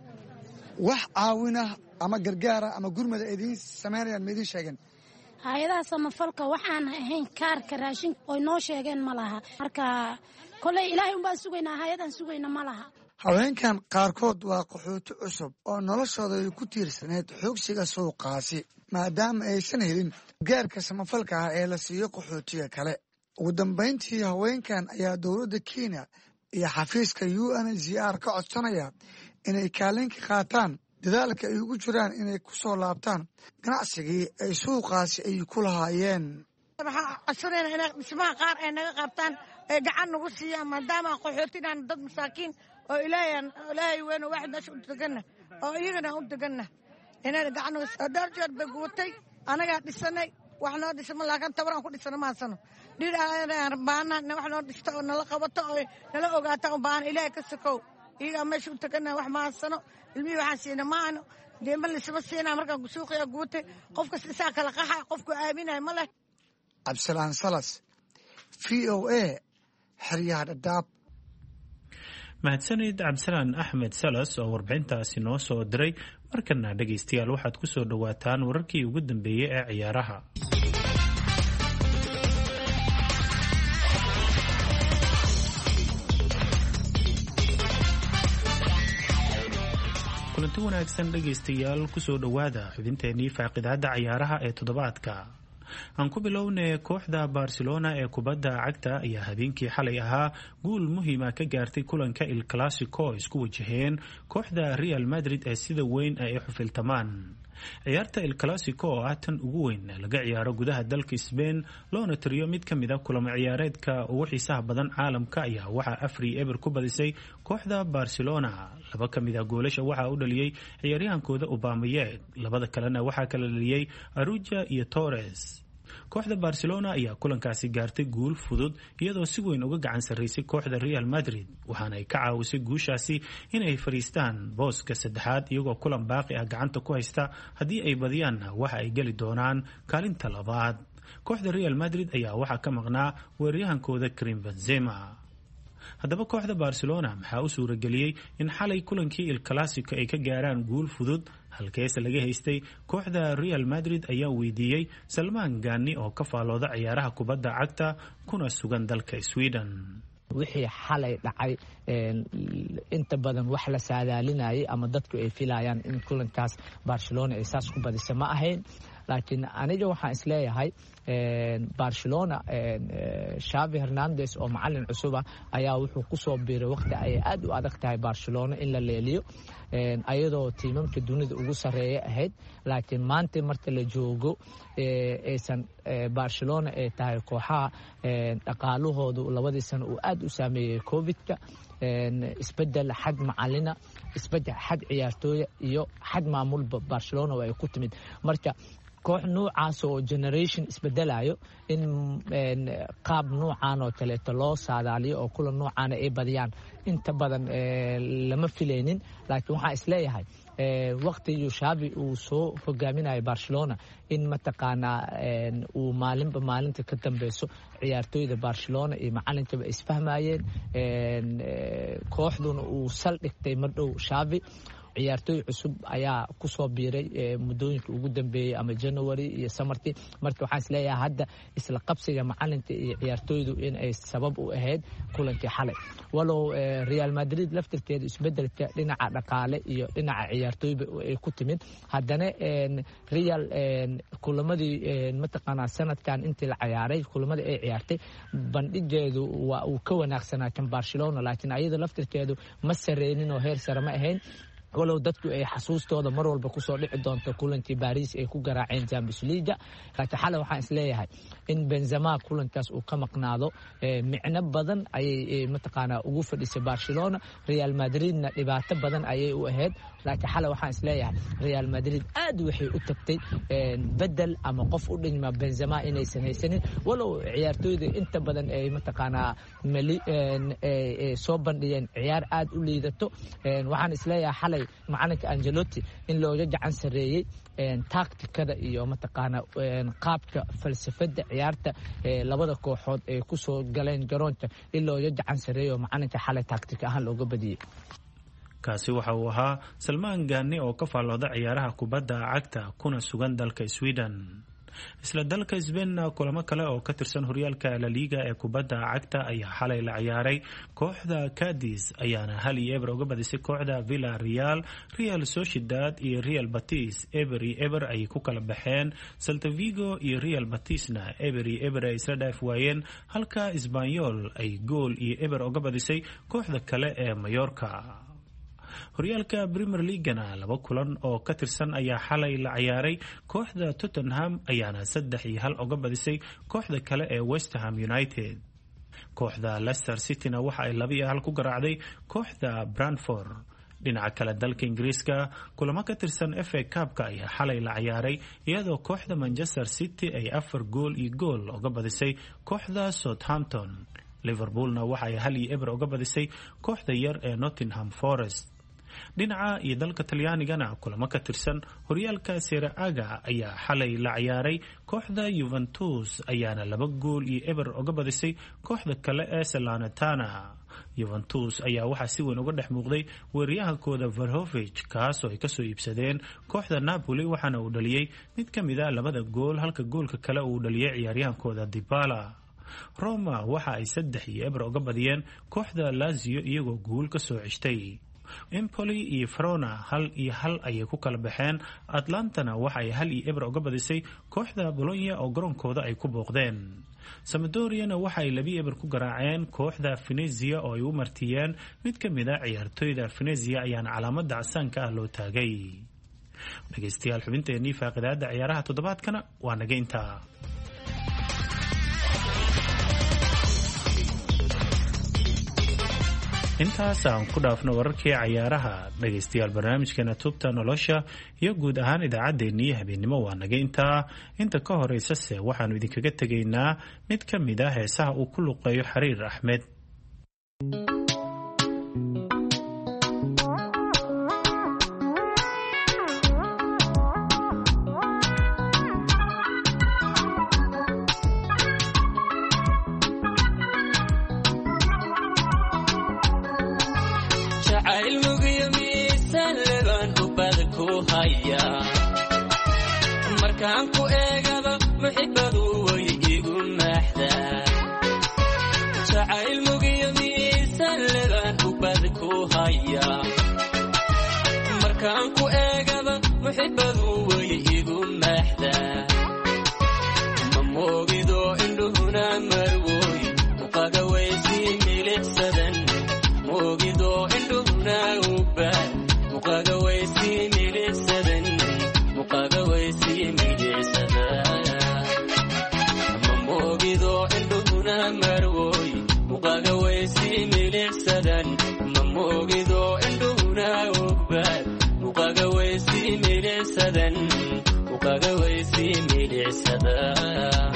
wax caawina ama gargaara ama gurmada idiin samaynayaan ma idiin sheegeen? hay-adaha samafalka waxaan ahayn kaarka raashinka oy noo sheegeen ma laha. marka kolley ilaahay unbaan sugaynaa, hay-adaan sugayna ma laha. haweenkan qaarkood waa qaxooti cusub oo noloshooda ay ku tiirsaneyd xoogsiga suuqaasi, maadaama aysan helin gaarka samafalka ah ee la siiyo qaxootiga kale. ugu dambayntii haweenkan ayaa dowladda Kenya iyo xafiiska U N H C R ka codsanaya inay kaalin ka qaataan dadaalka ay ugu jiraan inay ku soo laabtaan ganacsigii ay suuqaasi ay ku lahaayeen. waxaan codsanayna inay dhismaha qaar ay naga qabtaan ee gacan nagu siiyaan maadaama qaxootinaan dad masaakiin oo ilaahay weyn oo waaxid meesha u deganna oo iyagana u deganna inay gacan nagu dhowr jeer bay gubatay anagaa dhisanay wax noo dhisma laakiin tabaraan ku dhisana maasano dhir aan baana wax noo dhisto oo nala qabato oo nala ogaata oo baan ilaahay ka sokow iyaga meesha u deganna wax maasano ilmihii waxaan siina maano deema lisma siinaa markaan suuqiga gubatay qofkas isaa kala qaxa qofku aaminaya ma leh. cabdisalaan salas v o a xeryaha dhadhaab. mahadsanid cabdisalaan axmed salas oo warbixintaasi noo soo diray. markana dhegaystayaal waxaad ku soo dhowaataan wararkii ugu dambeeyey ee ciyaaraha. kulanti wanaagsan dhegaystayaal kusoo dhowaada xubinteenii faaqidaada ciyaaraha ee toddobaadka. aan ku bilownay kooxda barcelona ee kubadda cagta ayaa habeenkii xalay ahaa guul muhiima ka gaartay kulanka il clasico isku wajaheen kooxda real madrid ee sida weyn ay u xufiltamaan. ciyaarta il clasico oo ah tan ugu weyn laga ciyaaro gudaha dalka Spain loona tiriyo mid ka mid ah kulamo ciyaareedka ugu xiisaha badan caalamka ayaa waxaa afri eber ku badisay kooxda Barcelona. laba ka mid ah goolasha waxaa u dhaliyay ciyaaryahankooda Aubameyang, labada kalena waxaa kala dhaliyay Aruja iyo Torres. kooxda Barcelona ayaa kulankaasi gaartay guul fudud iyadoo si weyn uga gacan sarreysay kooxda Real Madrid, waxaana ay ka caawisay guushaasi inay fariistaan booska saddexaad iyagoo kulan baaqi ah gacanta ku haysta. haddii ay badiyaanna waxa ay geli doonaan kaalinta labaad. kooxda Real Madrid ayaa waxaa ka maqnaa weeraryahankooda Karim Benzema. haddaba kooxda Barcelona maxaa u suurageliyey in xalay kulankii il clasico ay ka gaaraan guul fudud? halkeese laga haystay kooxda Real Madrid ayaa weydiiyey Salmaan Gani oo ka faalooda ciyaaraha kubadda cagta kuna sugan dalka Sweden. wixii xalay dhacay inta badan wax la saadaalinayay ama dadku ay filayaan in kulankaas Barcelona ay saas ku badisay ma ahayn, laakiin aniga waxaan isleeyahay Barcelona Xavi Hernandez oo macallin cusub ah ayaa wuxuu ku soo biiray waqti ay aad u adag tahay Barcelona in la leeliyo ayadoo tiimamka dunida ugu sareeya ahayd. laakiin maanta marka la joogo aysan Barcelona ay tahay kooxaha dhaqaalahoodu labadii sano uu aad u saameeyay Covid-ka, isbedel xad macallina, isbedel xad ciyaartooy iyo xad maamulba Barcelona way ku timid. marka koox noocaas oo generation isbedelayo in qaab noocaan oo kaleeto loo saadaaliyo oo kulan noocaan ay badiyaan inta badan lama filaynin. laakiin waxaan isleeyahay waqtigii Xavi uu soo hogaaminayo Barcelona in mataqaanaa uu maalinba maalinta ka dambeyso ciyaartooyda Barcelona iyo macallinkaba isfahmayeen, kooxduna uu saldhigtay madhow Xavi. ciyaartooy cusub ayaa ku soo biiray muddooyinka ugu dambeeyay ama January iyo samartii. marka waxaan isleeyahay hadda isla qabsiga macalinka iyo ciyaartooydu in ay sabab u ahayd kulankii xalay. walow Real Madrid laftirkeeda isbedelka dhinaca dhaqaale iyo dhinaca ciyaartooyba ay ku timid, haddana Real kulamadii mataqaanaa sanadkan intii la ciyaaray kulamadii ay ciyaartay bandhigeedu waa uu ka wanaagsanaa kan Barcelona, laakiin ayada laftirkeedu ma sareynin oo heer sare ma ahayn. walow dadku ay xasuustooda mar walba ku soo dhici doonto kulankii Paris ay ku garaaceen Champions League. laakiin xalay waxaan isleeyahay in Benzema kulankaas uu ka maqnaado micno badan ayay mataqaanaa ugu fadhisay Barcelona. Real Madridna dhibaato badan ayay u ahayd, laakiin xalay waxaan isleeyahay Real Madrid aad waxay u tagtay bedel ama qof u dhigma Benzema inaysan haysanin, walow ciyaartooyda inta badan ay mataqaanaa soo bandhigeen ciyaar aad u liidato. waxaan isleeyahay xalay macalinka Ancelotti in looga gacan sareeyay taktikada iyo mataqaana qaabka falsafada ciyaarta labada kooxood ee ku soo galeen garoonka in looga gacan sareeyo macalinka xalay taktik ahaan looga badiyay. kaasi waxa uu ahaa Salmaan Gani oo ka faalooda ciyaaraha kubadda cagta kuna sugan dalka Sweden. isla dalka Spain kulamo kale oo ka tirsan horyaalka La Liga ee kubadda cagta ayaa xalay la ciyaaray. kooxda Cadiz ayaana hal iyo eber uga badisay kooxda Villarreal. Real Sociedad iyo Real Betis eber iyo eber ay ku kala baxeen. Celta Vigo iyo Real Betisna eber iyo eber ay isla dhaaf waayeen, halka Espanyol ay gool iyo eber uga badisay kooxda kale ee Mallorca. horyaalka Premier League-na laba kulan oo ka tirsan ayaa xalay la ciyaaray. Kooxda Tottenham ayaana saddex iyo hal uga badisay kooxda kale ee West Ham United. Kooxda Leicester City-na waxa ay laba iyo hal ku garaacday kooxda Brentford. dhinaca kale dalka Ingiriiska kulamo ka tirsan F A Cup-ka ayaa xalay la ciyaaray iyadoo kooxda Manchester City ay afar gool iyo gool uga badisay kooxda Southampton. Liverpoolna waxa ay hal iyo eber uga badisay kooxda yar ee Nottingham Forest. dhinaca iyo dalka Talyaanigana kulamo ka tirsan horyaalka Serie A-ga ayaa xalay la ciyaaray. Kooxda Juventus ayaana laba gool iyo eber uga badisay kooxda kale ee Salernitana. Juventus ayaa waxaa si weyn uga dhex muuqday weeraryahankooda Vlahovic kaas oo ay kasoo iibsadeen kooxda Napoli waxaana uu dhaliyay mid ka mid ah labada gool halka goolka kale uu dhaliyay ciyaaryahankooda Dybala. Roma waxa ay saddex iyo eber uga badiyeen kooxda Lazio iyagoo guul ka soo ceshtay. Empoli iyo Verona hal iyo hal ayay ku kala baxeen. Atlantana waxa ay hal iyo eber uga badisay kooxda Bologna oo garoonkooda ay ku booqdeen. Sampdoriana waxa ay laba eber ku garaaceen kooxda Venezia oo ay u martiyeen mid ka mid ah ciyaartoyda Venezia ayaana calaamada casaanka ah loo taagay. dhageystayaal xubinteennii faaqidaada ciyaaraha toddobaadkana waa naga intaa. intaas aan ku dhaafno wararkii cayaaraha. dhageystayaal barnaamijkeena tubta nolosha iyo guud ahaan idaacaddeenii habeenimo waa naga intaa. inta ka horeysase waxaanu idinkaga tegaynaa mid ka mid ah heesaha uu ku luqeeyo Xariir Axmed. markaan ku eegaba muxibadu way igu maaxdaa jacayl mugiyo miisaan leban ubad ku haya markaan ku eegaba muxibadu way igu maaxdaa ma moogido indhuhuna marwoy muqaga weysii milicsadan moogido indhuhuna ubad muqaga weysii milicsadan muqaga weysii milicsadan ma moogido indhuhuna marwoy muqaga weysii milicsadan ma moogido indhuhuna ubad muqaga weysii milicsadan muqaga weysii milicsadan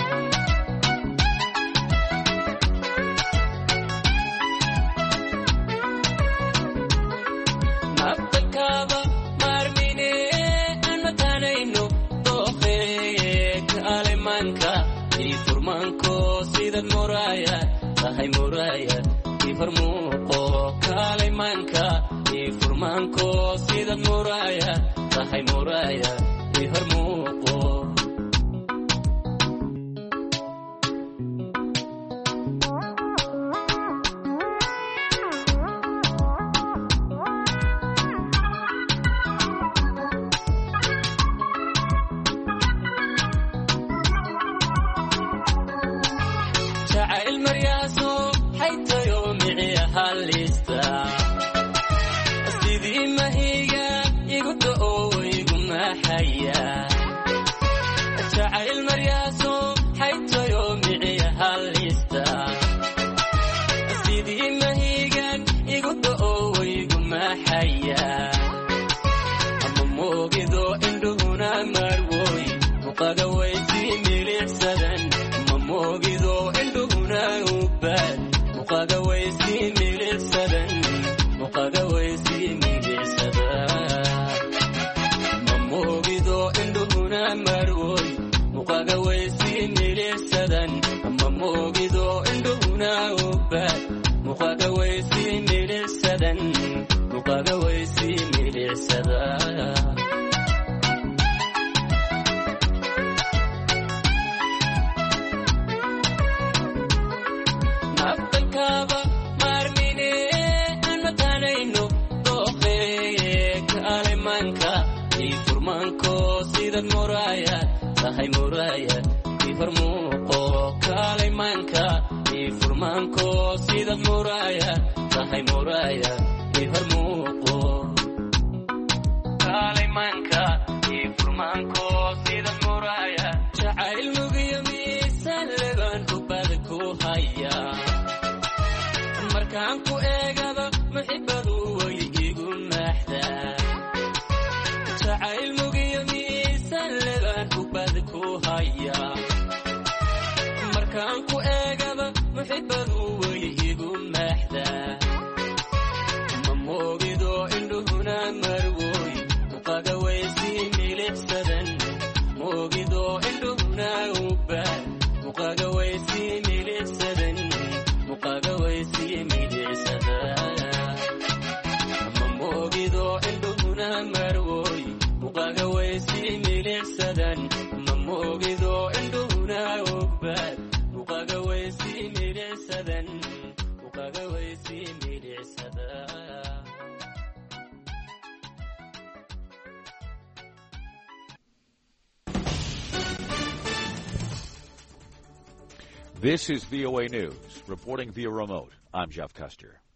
nabtakaba marmine anmatanayno dookheeg alemanka ifurmanko sidad muraya tahay muraya ifarmuuqo kalemanka ifurmanko sidad muraya tahay muraya ifarmuuqo jacayl maryaaso xaytayo miciya halista sidii mahiga igu da'oo igu maxaya jacayl maryaaso xaytayo miciya halista sidii mahigan igu da'oo igu maxaya ama moogido indhuhuna marwoy muqaga weysii milicsadan ma moogido indhuhuna ubad muqaga weysii milicsadan muqaga weysii milicsadan ma moogido indhuhuna marwoy muqaga weysii milicsadan ma moogido indhuhuna ubad muqaga weysii milicsadan muqaga weysii milicsadan nabtakaba marmine anmatanayno dookheeg alemanka ifurmanko sidad muraya tahay muraya ifarmuuqo kalemanka ifurmanko sidad muraya tahay muraya ifarmuuqo This is V O A News. Reporting via remote, I'm Jeff Custer.